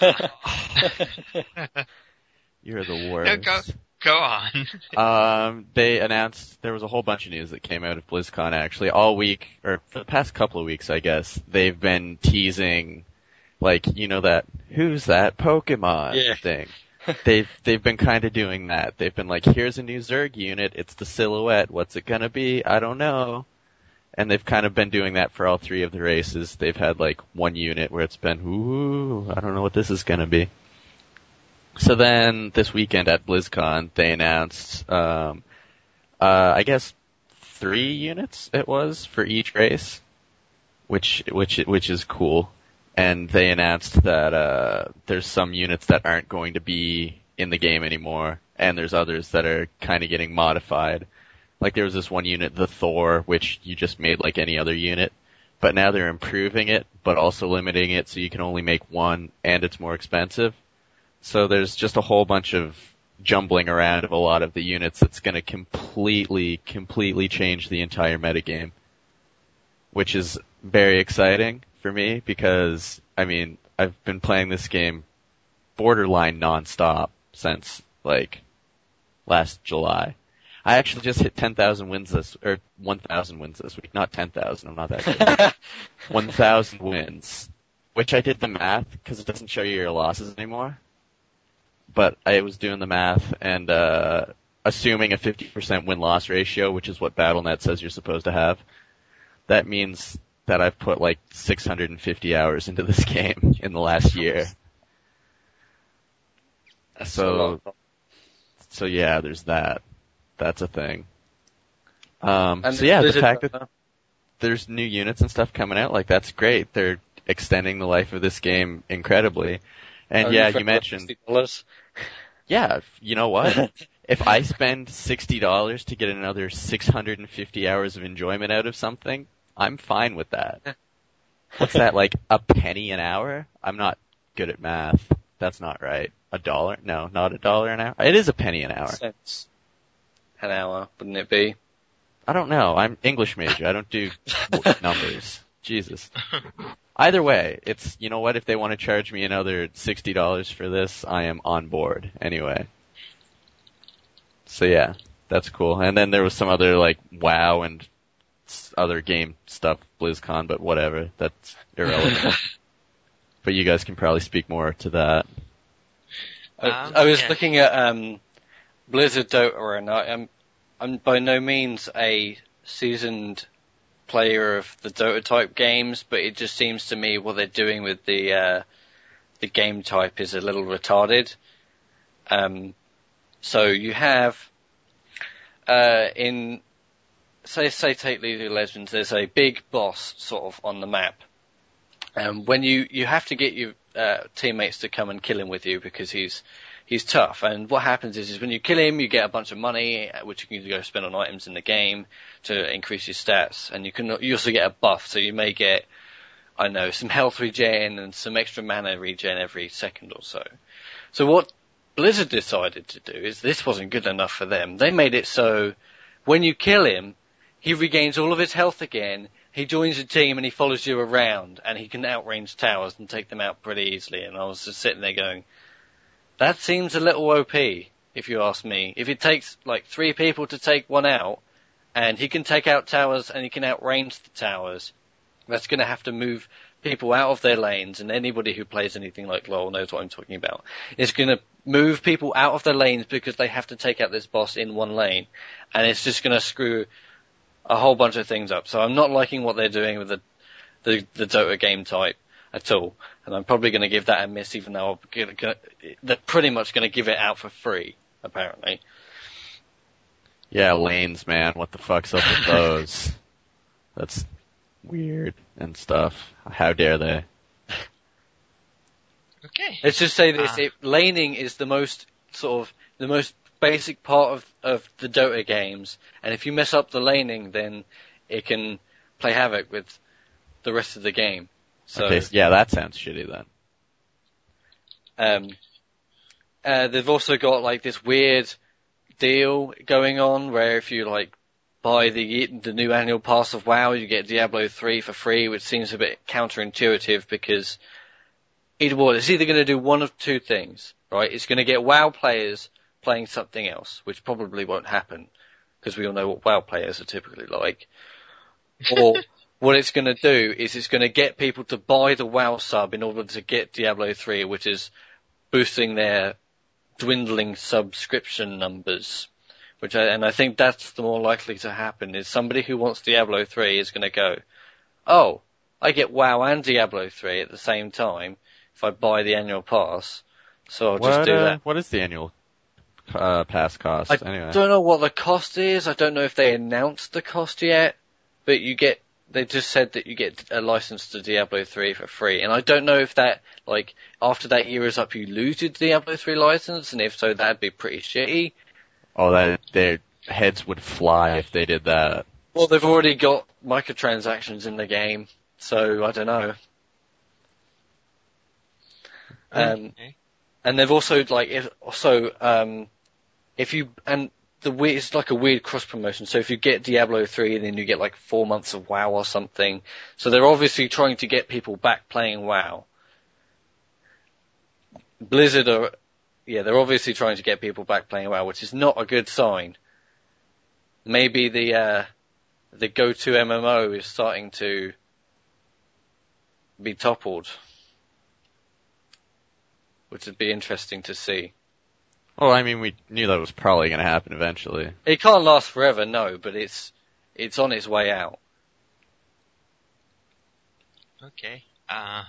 on. You're the No, worst. go, go on. Um, they announced there was a whole bunch of news that came out of BlizzCon actually all week, or for the past couple of weeks, I guess. They've been teasing, like, you know that who's that Pokemon Yeah. thing. they've they've been kind of doing that. They've been like, here's a new Zerg unit. It's the silhouette. What's it gonna be? I don't know. And they've kind of been doing that for all three of the races. They've had like one unit where it's been, ooh, I don't know what this is gonna be. So then this weekend at BlizzCon, they announced, um, uh, I guess three units it was for each race, which, which, which is cool. And they announced that, uh, there's some units that aren't going to be in the game anymore, and there's others that are kind of getting modified. Like there was this one unit, the Thor, which you just made like any other unit, but now they're improving it, but also limiting it so you can only make one, and it's more expensive. So there's just a whole bunch of jumbling around of a lot of the units that's going to completely, completely change the entire metagame, which is very exciting for me because, I mean, I've been playing this game borderline nonstop since, like, last July. I actually just hit ten thousand wins this, or one thousand wins this week. Not ten thousand, I'm not that good. one thousand wins. Which I did the math, because it doesn't show you your losses anymore. But I was doing the math, and uh assuming a fifty percent win-loss ratio, which is what Battle dot net says you're supposed to have, that means that I've put like six hundred fifty hours into this game in the last year. That's So, so yeah, there's that. That's a thing. Um, And so yeah, the Blizzard- fact that there's new units and stuff coming out, like that's great. They're extending the life of this game incredibly. And Only yeah, for you mentioned, sixty dollars. yeah, you know what? If I spend sixty dollars to get another six hundred fifty hours of enjoyment out of something, I'm fine with that. What's that, like a penny an hour? I'm not good at math. That's not right. A dollar? No, not a dollar an hour. It is a penny an hour. Cents an hour, wouldn't it be? I don't know. I'm English major. I don't do numbers. Jesus. Either way, it's, you know what, if they want to charge me another sixty dollars for this, I am on board anyway. So yeah, that's cool. And then there was some other, like, WoW and other game stuff, BlizzCon, but whatever. That's irrelevant. But you guys can probably speak more to that. I, Um, I was yeah. looking at um, Blizzard Dota, and I, I'm, I'm by no means a seasoned player of the Dota type games, but it just seems to me what they're doing with the uh, the game type is a little retarded. Um, so you have uh, in say say take League of Legends, there's a big boss sort of on the map, and when you you have to get your uh, teammates to come and kill him with you because he's he's tough. And what happens is, is when you kill him, you get a bunch of money, which you can go spend on items in the game to increase your stats. And you can you also get a buff, so you may get, I don't know, some health regen and some extra mana regen every second or so. So what Blizzard decided to do is this wasn't good enough for them. They made it so when you kill him, he regains all of his health again. He joins your team and he follows you around, and he can outrange towers and take them out pretty easily. And I was just sitting there going, that seems a little O P, if you ask me. If it takes like three people to take one out, and he can take out towers and he can outrange the towers, that's going to have to move people out of their lanes, and anybody who plays anything like LoL knows what I'm talking about. It's going to move people out of their lanes because they have to take out this boss in one lane, and it's just going to screw a whole bunch of things up. So I'm not liking what they're doing with the the, the Dota game type at all, and I'm probably going to give that a miss, even though I'm gonna, gonna, they're pretty much going to give it out for free, apparently. Yeah, lanes, man. What the fuck's up with those? That's weird and stuff. How dare they? Okay. Let's just say this: Uh. it, laning is the most sort of the most basic part of of the Dota games, and if you mess up the laning, then it can play havoc with the rest of the game. So, Okay, so yeah, that sounds shitty then. um, uh, they've also got like this weird deal going on where if you like buy the the new annual pass of WoW, you get Diablo three for free, which seems a bit counterintuitive because either one, it's either going to do one of two things, right? It's going to get WoW players playing something else, which probably won't happen because we all know what WoW players are typically like. Or what it's going to do is it's going to get people to buy the WoW sub in order to get Diablo three, which is boosting their dwindling subscription numbers. Which I, and I think that's the more likely to happen, is somebody who wants Diablo three is going to go, oh, I get WoW and Diablo three at the same time if I buy the annual pass, so I'll what, just do uh, that. What is the annual uh, pass cost, I anyway? don't know what the cost is. I don't know if they announced the cost yet, but you get, they just said that you get a license to Diablo three for free, and I don't know if that, like, after that year is up you lose your Diablo three license, and if so, that'd be pretty shitty. Oh, that their heads would fly if they did that. Well, they've already got microtransactions in the game, so I don't know. Um, okay. and they've also like if also um, if you and the weird, it's like a weird cross promotion. So if you get Diablo three, then you get like four months of WoW or something. So they're obviously trying to get people back playing WoW. Blizzard are. Yeah, they're obviously trying to get people back playing WoW, which is not a good sign. Maybe the uh, the go-to M M O is starting to be toppled, which would be interesting to see. Well, I mean, we knew that was probably going to happen eventually. It can't last forever, no, but it's it's on its way out. Okay. Um,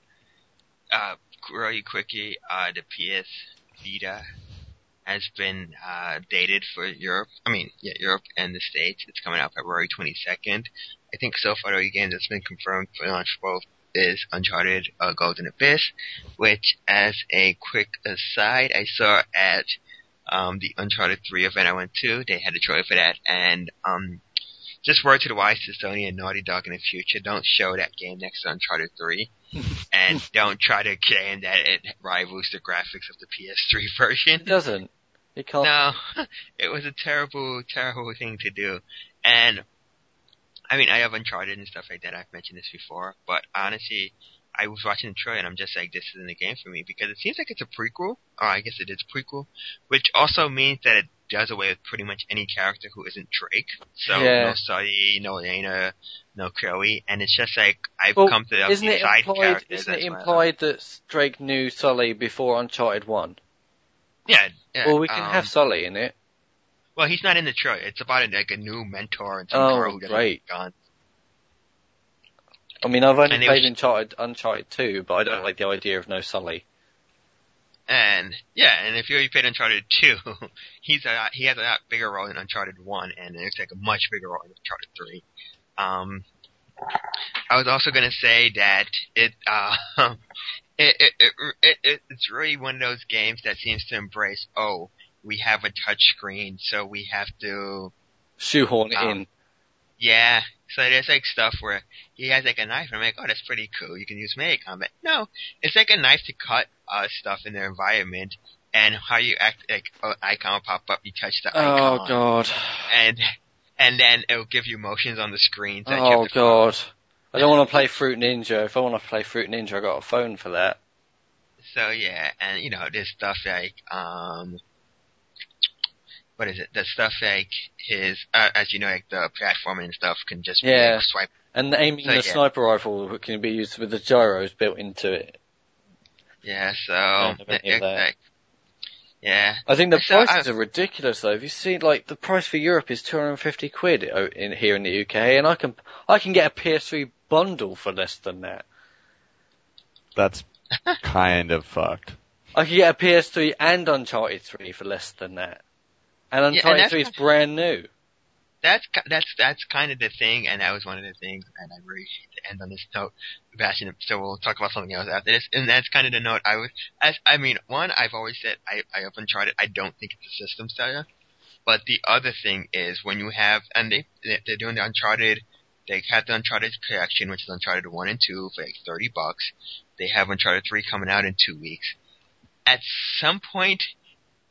uh, really quickly, uh, the P S Vita has been uh, dated for Europe. I mean, yeah, Europe and the States. It's coming out February twenty-second. I think so far the game that's been confirmed for launch both is Uncharted uh, Golden Abyss, which, as a quick aside, I saw at um, the Uncharted three event I went to. They had a trailer for that, and um, just word to the wise to Sony and Naughty Dog in the future, don't show that game next to Uncharted three. And don't try to claim that it rivals the graphics of the P S three version. It doesn't. It can't. No, it was a terrible, terrible thing to do. And, I mean, I have Uncharted and stuff like that. I've mentioned this before. But honestly, I was watching the trailer and I'm just like, this isn't a game for me. Because it seems like it's a prequel. Or I guess it is a prequel. Which also means that it does away with pretty much any character who isn't Drake. So, yeah. no Sully, no Elena, no Chloe. And it's just like, I've well, come to the isn't it side implied, characters. Isn't it that's why I implied that Drake knew Sully before Uncharted one? Yeah, yeah. Well, we can um, have Sully in it. Well, he's not in the trailer. It's about a, like a new mentor and some Oh, girl who doesn't great. have guns. I mean, I've only And it played was- Uncharted, Uncharted two, but I don't like the idea of no Sully. And yeah, and if you already played Uncharted two, he's a he has a lot bigger role in Uncharted one, and it's like a much bigger role in Uncharted three. Um, I was also gonna say that it uh it, it, it, it, it it's really one of those games that seems to embrace, oh, we have a touch screen, so we have to Shoehorn it Um, in. yeah. So there's like stuff where he has like a knife, and I'm like, oh, that's pretty cool. You can use melee combat. No, it's like a knife to cut uh, stuff in their environment, and how you act, like an icon will pop up, you touch the icon, Oh god. and and then it'll give you motions on the screen. That you Oh have to follow. god. I don't want to play Fruit Ninja. If I want to play Fruit Ninja, I got a phone for that. So yeah, and you know, there's stuff like um. What is it? The stuff like his, uh, as you know, like the platforming and stuff can just be Yeah. like, swipe. And aiming So, the yeah. sniper rifle can be used with the gyros built into it. Yeah, so Don't have any of it- that. like, yeah. I think the So, prices I- are ridiculous though. If you see, like, the price for Europe is two hundred fifty quid o- in here in the U K, and I can I can get a P S three bundle for less than that. That's kind of fucked. I can get a P S three and Uncharted three for less than that. And and Uncharted that's three is not- brand new. That's ki- that's that's kind of the thing, and that was one of the things. And I really hate to end on this note, bashing it. So we'll talk about something else after this. And that's kind of the note I would. As I mean, one, I've always said I I have Uncharted. I don't think it's a system seller. But the other thing is when you have, and they they're doing the Uncharted. They have the Uncharted collection, which is Uncharted one and two for like thirty bucks. They have Uncharted three coming out in two weeks. At some point,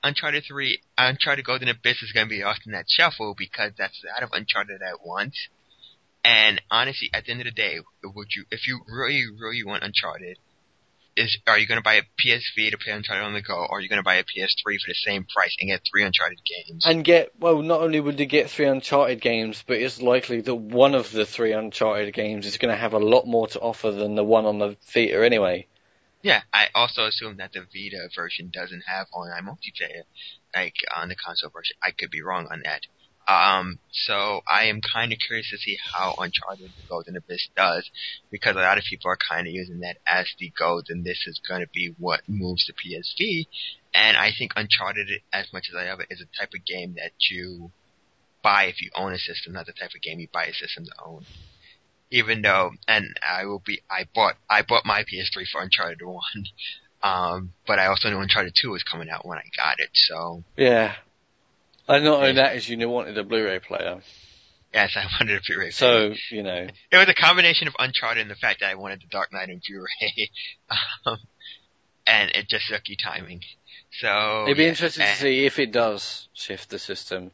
Uncharted three, Uncharted Golden Abyss is going to be lost in that shuffle because that's out of Uncharted at once. And honestly, at the end of the day, would you, if you really, really want Uncharted, is are you going to buy a P S V to play Uncharted on the go, or are you going to buy a P S three for the same price and get three Uncharted games? And get, well, not only would you get three Uncharted games, but it's likely that one of the three Uncharted games is going to have a lot more to offer than the one on the Vita anyway. Yeah, I also assume that the Vita version doesn't have online multiplayer, like on the console version. I could be wrong on that. Um, so I am kind of curious to see how Uncharted Golden Abyss does, because a lot of people are kind of using that as the gold, and this is going to be what moves the P S V. And I think Uncharted, as much as I love it, is a type of game that you buy if you own a system, not the type of game you buy a system to own. Even though, and I will be, I bought, I bought my P S three for Uncharted one, um, but I also knew Uncharted two was coming out when I got it, so. Yeah. And not only that is you wanted a Blu-ray player. Yes, I wanted a Blu-ray player. So, you know. It was a combination of Uncharted and the fact that I wanted the Dark Knight in Blu-ray. um, and it just lucky timing. So. It'd be yeah, interesting and, to see if it does shift the system.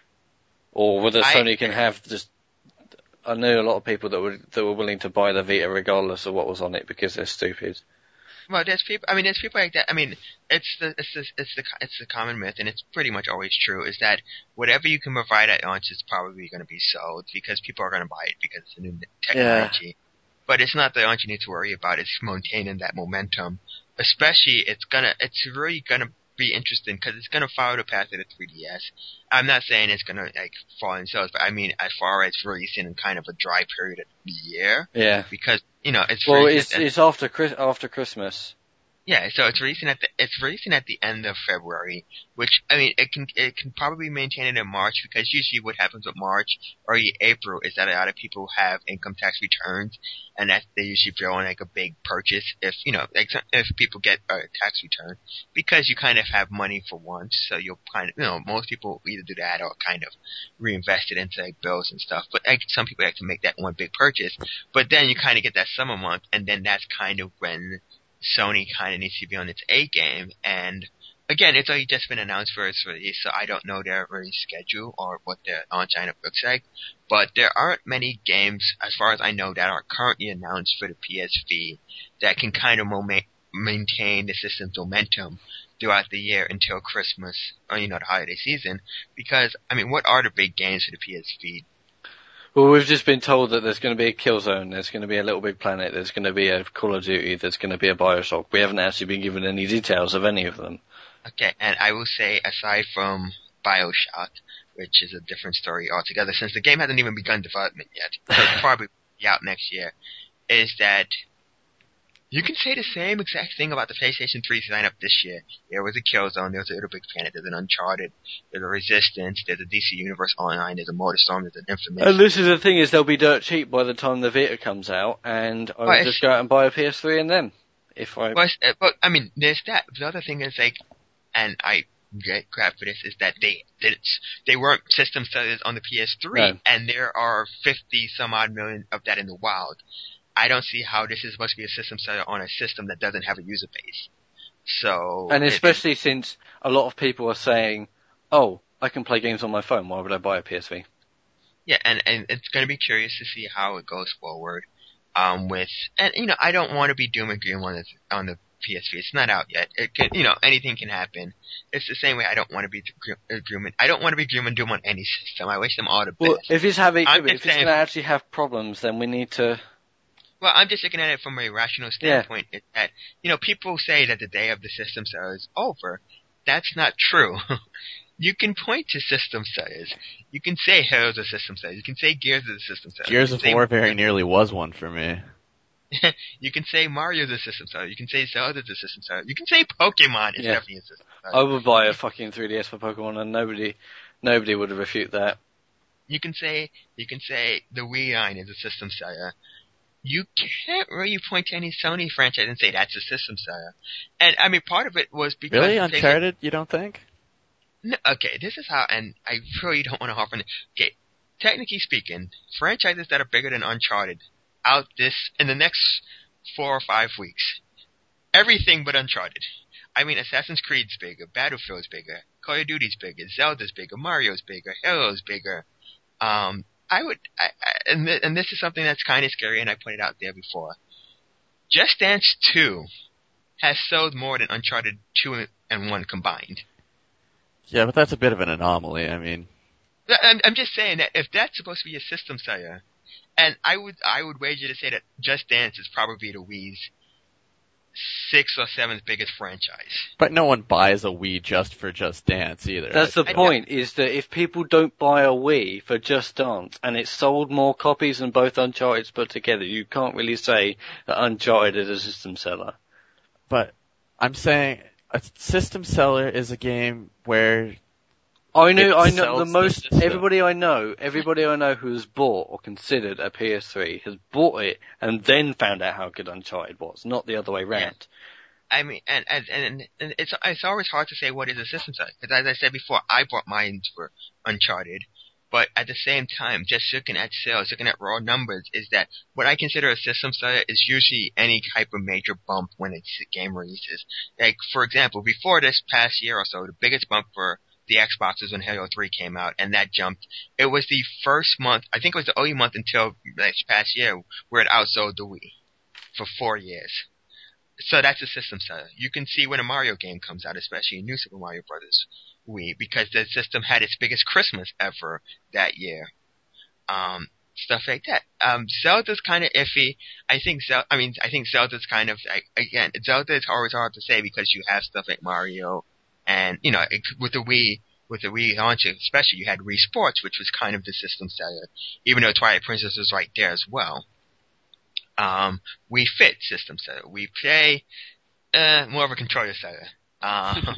Or whether I, Sony can have just, I know a lot of people that were, that were willing to buy the Vita regardless of what was on it because they're stupid. Well, there's people. I mean, there's people like that. I mean, it's the it's the it's the it's the common myth, and it's pretty much always true. Is that whatever you can provide at launch is probably going to be sold because people are going to buy it because it's a new technology. Yeah. But it's not the launch you need to worry about. It's maintaining that momentum. Especially, it's gonna it's really gonna be interesting because it's gonna follow the path of the three D S. I'm not saying it's gonna like fall in sales, but I mean as far as releasing in kind of a dry period of the year. Yeah. Because you know it's well, it's at, it's after after Christmas. Yeah, so it's releasing at the it's releasing at the end of February, which I mean it can it can probably maintain it in March because usually what happens with March or April is that a lot of people have income tax returns and that they usually throw in like a big purchase if you know like if people get a tax return because you kind of have money for once, so you'll kind of you know most people either do that or kind of reinvest it into like bills and stuff. But like some people like to make that one big purchase, but then you kind of get that summer month, and then that's kind of when Sony kind of needs to be on its A game, and again, it's only just been announced for its release, so I don't know their release schedule or what their launch lineup looks like, but there aren't many games, as far as I know, that are currently announced for the P S V that can kind of mo- maintain the system's momentum throughout the year until Christmas, or, you know, the holiday season, because, I mean, what are the big games for the P S V? Well, we've just been told that there's going to be a Killzone, there's going to be a Little Big Planet, there's going to be a Call of Duty, there's going to be a Bioshock. We haven't actually been given any details of any of them. Okay, and I will say, aside from Bioshock, which is a different story altogether, since the game hasn't even begun development yet, so it'll probably be out next year, is that you can say the same exact thing about the PlayStation three lineup this year. There was a Killzone, there was a Little Big Planet, there's an Uncharted, there's a Resistance, there's a D C Universe Online, there's a MotorStorm, there's an Infamous. And this is the thing, is they'll be dirt cheap by the time the Vita comes out, and I will well, just go out and buy a P S three and then. If I... Well, but, I mean, there's that. The other thing is, like, and I get crap for this, is that they that they weren't system sellers on the P S three, no. And there are fifty some odd million of that in the wild. I don't see how this is supposed to be a system seller on a system that doesn't have a user base. So, and especially it, since a lot of people are saying, "Oh, I can play games on my phone. Why would I buy a P S V?" Yeah, and and it's going to be curious to see how it goes forward. Um, with and you know, I don't want to be doom and gloom on the on the P S V. It's not out yet. It can, you know, anything can happen. It's the same way I don't want to be gloom. I don't want to be gloom and doom on any system. I wish them all the best. Well, if it's having, if it's going to actually have problems, then we need to. Well, I'm just looking at it from a rational standpoint. Yeah. That, you know, people say that the day of the system seller is over. That's not true. You can point to system sellers. You can say Halo's a system seller. You can say Gears is a system seller. Gears of War very nearly was one for me. You can say Mario's a system seller. You can say Zelda's a system seller. You can say Pokemon is yeah. definitely a system seller. I would buy a fucking three D S for Pokemon, and nobody, nobody would refute that. You can say, you can say the Wii line is a system seller. You can't really point to any Sony franchise and say that's a system seller. And I mean, part of it was because really Uncharted. You don't think? No, okay, this is how, and I really don't want to harp on it. Okay, technically speaking, franchises that are bigger than Uncharted out this in the next four or five weeks, everything but Uncharted. I mean, Assassin's Creed's bigger, Battlefield's bigger, Call of Duty's bigger, Zelda's bigger, Mario's bigger, Halo's bigger. Um, I would, I, I, and, th- and this is something that's kind of scary, and I put it out there before. Just Dance two has sold more than Uncharted two and one combined. Yeah, but that's a bit of an anomaly. I mean, I'm, I'm just saying that if that's supposed to be a system seller, and I would, I would wager to say that Just Dance is probably the Wii's sixth or seventh biggest franchise. but no one buys a Wii just for Just Dance either. That's the I- point, is that if people don't buy a Wii for Just Dance, and it sold more copies than both Uncharted's put together, you can't really say that Uncharted is a system seller. But I'm saying a system seller is a game where I know, It I know sells the the most, system. everybody I know, everybody I know who has bought or considered a P S three has bought it and then found out how good Uncharted was, not the other way round. I mean, and, and, and, and it's, it's always hard to say what is a system seller. Because as I said before, I bought mine for Uncharted. But at the same time, just looking at sales, looking at raw numbers, is that what I consider a system seller is usually any type of major bump when it's game releases. Like, for example, before this past year or so, the biggest bump for the Xbox was when Halo three came out, and that jumped. It was the first month, I think it was the only month until this past year, where it outsold the Wii for four years. So that's a system seller. You can see when a Mario game comes out, especially New Super Mario Brothers Wii, because the system had its biggest Christmas ever that year. Um, stuff like that. Um, Zelda's kind of iffy. I think Zelda, I mean, I think Zelda's kind of, like, again, Zelda is always hard to say because you have stuff like Mario, and, you know, it, with the Wii, with the Wii launch, especially, you had Wii Sports, which was kind of the system seller, even though Twilight Princess was right there as well. Um, Wii Fit system seller. Wii Play, uh, more of a controller seller. Um,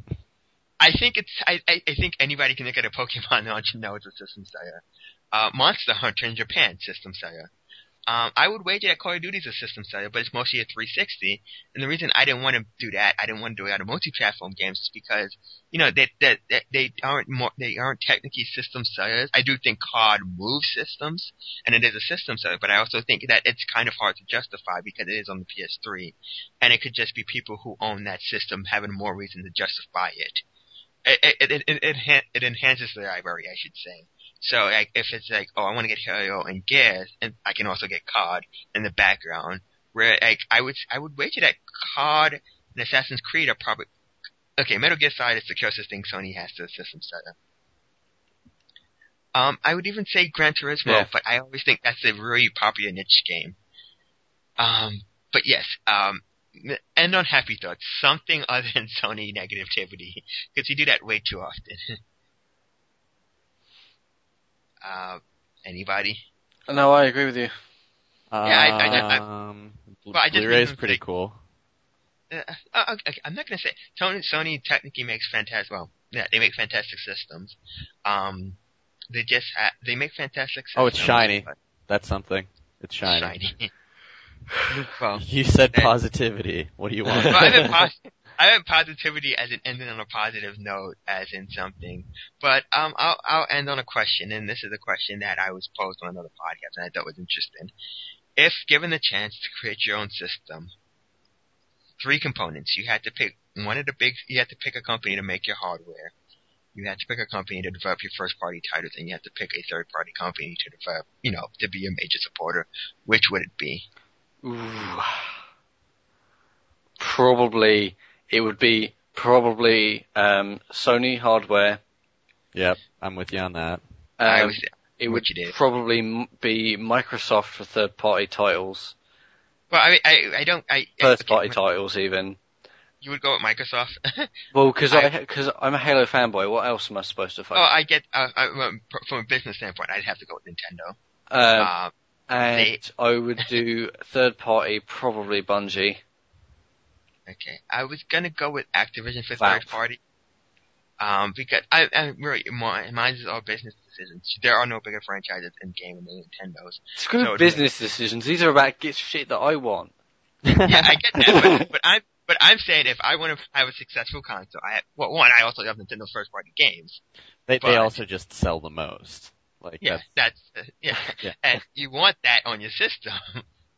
I think it's, I, I, I think anybody can look at a Pokemon launch and know it's a system seller. Uh, Monster Hunter in Japan, system seller. Um, I would wager that Call of Duty is a system seller, but it's mostly a three sixty. And the reason I didn't want to do that, I didn't want to do it out of multi-platform games, is because, you know, they, they, they, they aren't more, they aren't technically system sellers. I do think C O D moves systems, and it is a system seller, but I also think that it's kind of hard to justify because it is on the P S three, and it could just be people who own that system having more reason to justify it. It, it, it, it, it, it enhances the library, I should say. So, like, if it's like, oh, I want to get Halo and Gears, and I can also get C O D in the background, where, like, I would, I would wager that C O D and Assassin's Creed are probably, okay, Metal Gear Solid is the closest thing Sony has to a system seller. Um, I would even say Gran Turismo, Yeah. but I always think that's a really popular niche game. Um, but yes, um, end on happy thoughts. Something other than Sony negativity, because you do that way too often. Uh, anybody? No, I agree with you. Yeah, I- I- I- Um, Well, I just Blu-ray's mean- pretty cool. Uh, uh, okay, I'm not gonna say Sony. Sony technically makes fantastic. Well, yeah, they make fantastic systems. Um, they just ha- they make fantastic systems. Oh, it's shiny. but- That's something. It's shiny. Shiny. well, You said Eh. positivity. What do you want? well, I meant pos- I meant positivity as in ending on a positive note, as in something. But um, I'll I'll end on a question, and this is a question that I was posed on another podcast, and I thought was interesting. If given the chance to create your own system, three components, you had to pick one of the big. You had to pick a company to make your hardware. You had to pick a company to develop your first-party titles, and you had to pick a third-party company to develop, you know, to be a major supporter. Which would it be? Ooh. Probably, it would be probably um, Sony hardware. Yep, I'm with you on that. I Um, was. it what would you did. probably m- be Microsoft for third-party titles, Well, I mean, I I don't. I first-party okay, titles even. You would go with Microsoft. Well, because I- I, because I'm a Halo fanboy. What else am I supposed to Oh, focus? I get. Uh, I, well, pr- from a business standpoint, I'd have to go with Nintendo. Um, Uh, and they- I would do third-party, probably Bungie. okay, I was gonna go with Activision for Valve. third party. Um, because I, I really, mine mine is all business decisions. There are no bigger franchises in gaming than Nintendo's. Screw So it's- business decisions. These are about get shit that I want. Yeah, I get that, but, but I'm but I'm saying if I want to have a successful console, I well, one, I also love Nintendo's first party games. They they But- also just sell the most. Like Yeah, that's, that's uh, yeah. Yeah. And you want that on your system.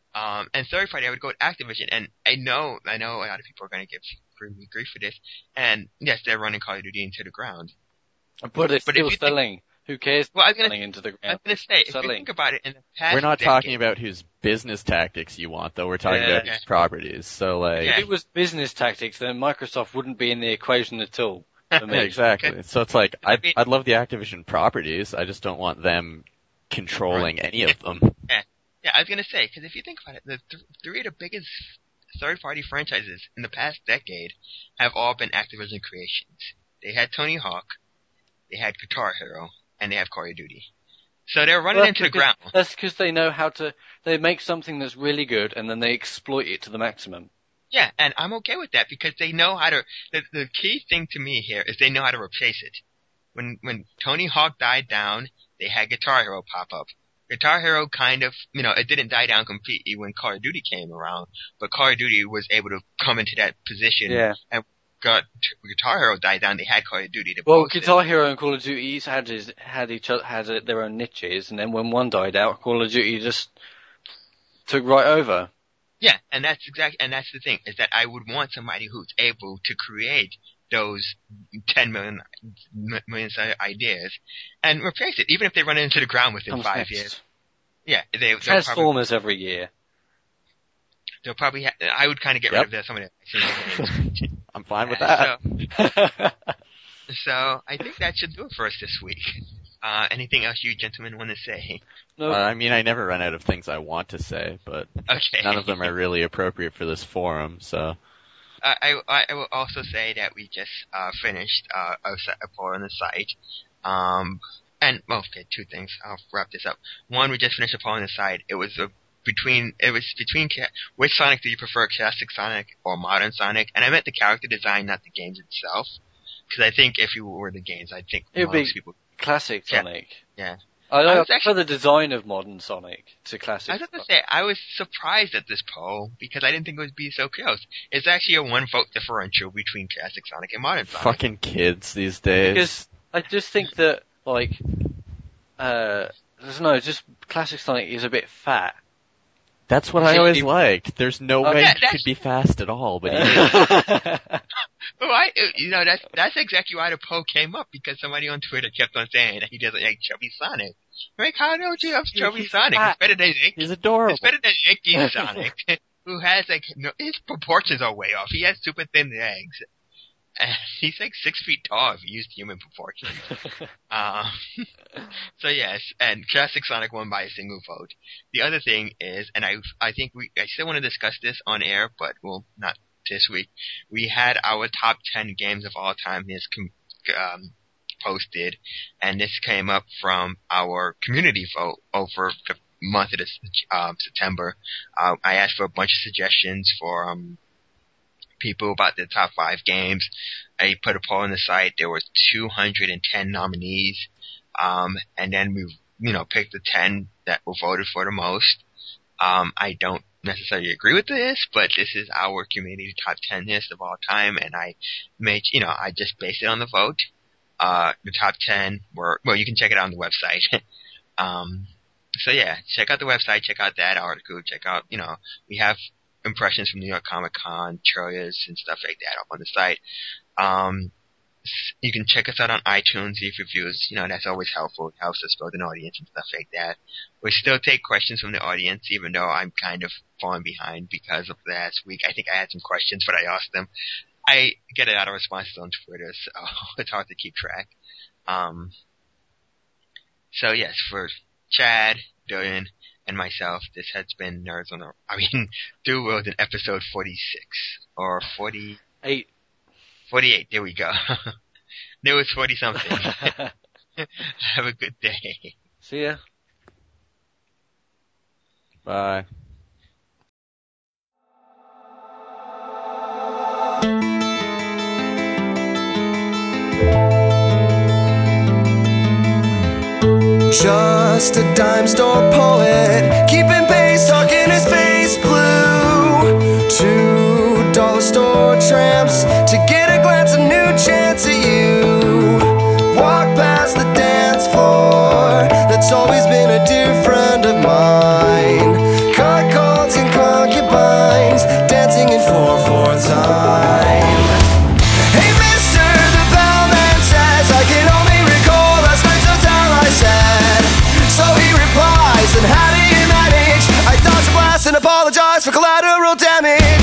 Um, and third party, I would go with Activision. And I know, I know a lot of people are going to give me grief for this. And yes, they're running Call of Duty into the ground. But it's But still if you selling. think, Who cares? well, I was going selling into the I ground. was going to say, if selling. you think about it, in the past We're not decade, talking about whose business tactics you want, though. We're talking Yeah. about whose properties. So, like, Yeah. If it was business tactics, then Microsoft wouldn't be in the equation at all. For me. yeah, exactly. So it's like, I I'd, mean- I'd love the Activision properties. I just don't want them controlling any of them. Yeah, I was gonna say, because if you think about it, the th- three of the biggest third-party franchises in the past decade have all been Activision creations. They had Tony Hawk, they had Guitar Hero, and they have Call of Duty. So they're running Well, into the because- ground. That's because they know how to. They make something that's really good, and then they exploit it to the maximum. Yeah, and I'm okay with that because they know how to. The, the key thing to me here is they know how to replace it. When when Tony Hawk died down, they had Guitar Hero pop up. Guitar Hero kind of, you know, it didn't die down completely when Call of Duty came around, but Call of Duty was able to come into that position. Yeah. And got Guitar Hero died down, they had Call of Duty to Well, boost it. Guitar Hero and Call of Duty each had his, had each other, had their own niches, and then when one died out, Call of Duty just took right over. Yeah, and that's exactly, and that's the thing, is that I would want somebody who's able to create those ten million, m- million ideas and replace it, even if they run it into the ground within Comes five next. years. Yeah, they, they'll probably, Transformers every year. they'll probably ha- I would kind of get Yep. rid of that, some of the I'm fine with Yeah, that. So, so I think that should do it for us this week. Uh, anything else you gentlemen want to say? No, Uh, I mean, I never run out of things I want to say, but Okay. none of them are really appropriate for this forum, so. Uh, I, I I will also say that we just uh, finished uh, a, se- a poll on the site. Um, and, well, okay, two things. I'll wrap this up. One, we just finished a poll on the site. It was a, between, it was between, ca- which Sonic do you prefer, classic Sonic or modern Sonic? And I meant the character design, not the games itself. Because I think if you were the games, I think It would be most people. classic Yeah. Sonic. Yeah. I, I I was prefer actually- the design of modern Sonic to classic. I was going to say, I was surprised at this poll because I didn't think it would be so close. It's actually a one vote differential between classic Sonic and modern Sonic. Fucking kids these days. Because I just think that, like, uh, I don't know, just classic Sonic is a bit fat. That's what I He- always he- liked. There's no Oh, way yeah, he that's- could be fast at all, but he is. Well, I, you know, that's that's exactly why the poll came up because somebody on Twitter kept on saying that he doesn't like Chubby Sonic. Like, how don't you love Chubby he's Sonic? fat. It's better than Inky. He's adorable. It's better than Inky Sonic, who has like no, his proportions are way off. He has super thin legs. And he's like six feet tall if you used human proportions. Um, so yes, and classic Sonic won by a single vote. The other thing is, and I I think we I still want to discuss this on air, but well, not this week. We had our top ten games of all time is um, posted, and this came up from our community vote over the month of this, um, September. Uh, I asked for a bunch of suggestions for um, people about the top five games. I put a poll on the site. There were two hundred ten nominees, um, and then we, you know, picked the ten that were voted for the most. Um, I don't necessarily agree with this, but this is our community top ten list of all time, and I made, you know, I just based it on the vote. Uh, the top ten were, well, you can check it out on the website. um, so yeah, check out the website, check out that article, check out, you know, we have impressions from New York Comic Con, trailers and stuff like that up on the site. Um, you can check us out on iTunes, leave reviews, you know, that's always helpful. It helps us build an audience and stuff like that. We still take questions from the audience, even though I'm kind of falling behind because of last week. I think I had some questions, but I asked them. I get a lot of responses on Twitter, so it's hard to keep track. Um, so yes, for Chad, Dylan, and myself, this has been Nerds on the, I mean, Dual World in episode forty-six, or forty, Eight. forty-eight, there we go. There was forty something. Have a good day. See ya. Bye. Just a dime store poet, keeping pace, talking his face blue. Two dollar store tramps to get a glance, a new chance at you. Walk past the dance floor, that's always been a dear friend of mine. Cut calls and apologize for collateral damage.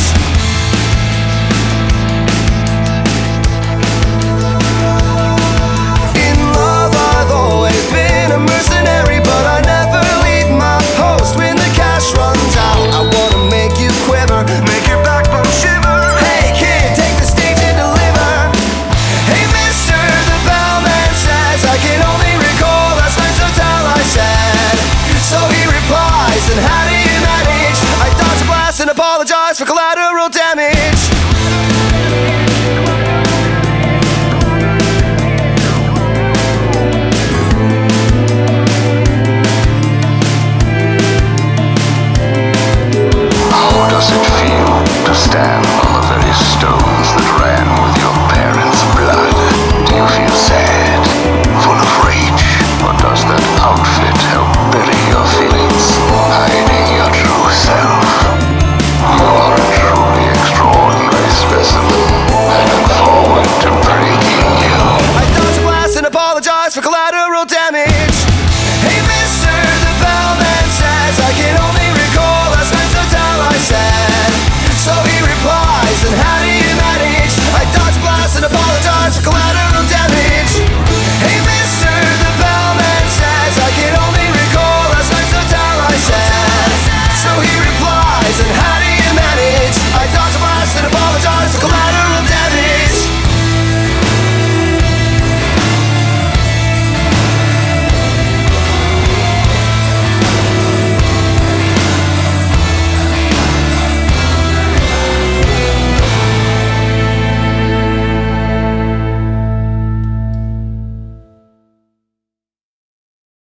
In love I've always been a mercenary, but I never leave my post when the cash runs out. I wanna make you quiver, make your backbone shiver. Hey kid, take the stage and deliver. Hey mister, the bellman says I can only recall last night's hotel, I said. So he replies, and how do you manage? I dodge a blast and apologize for collateral damage.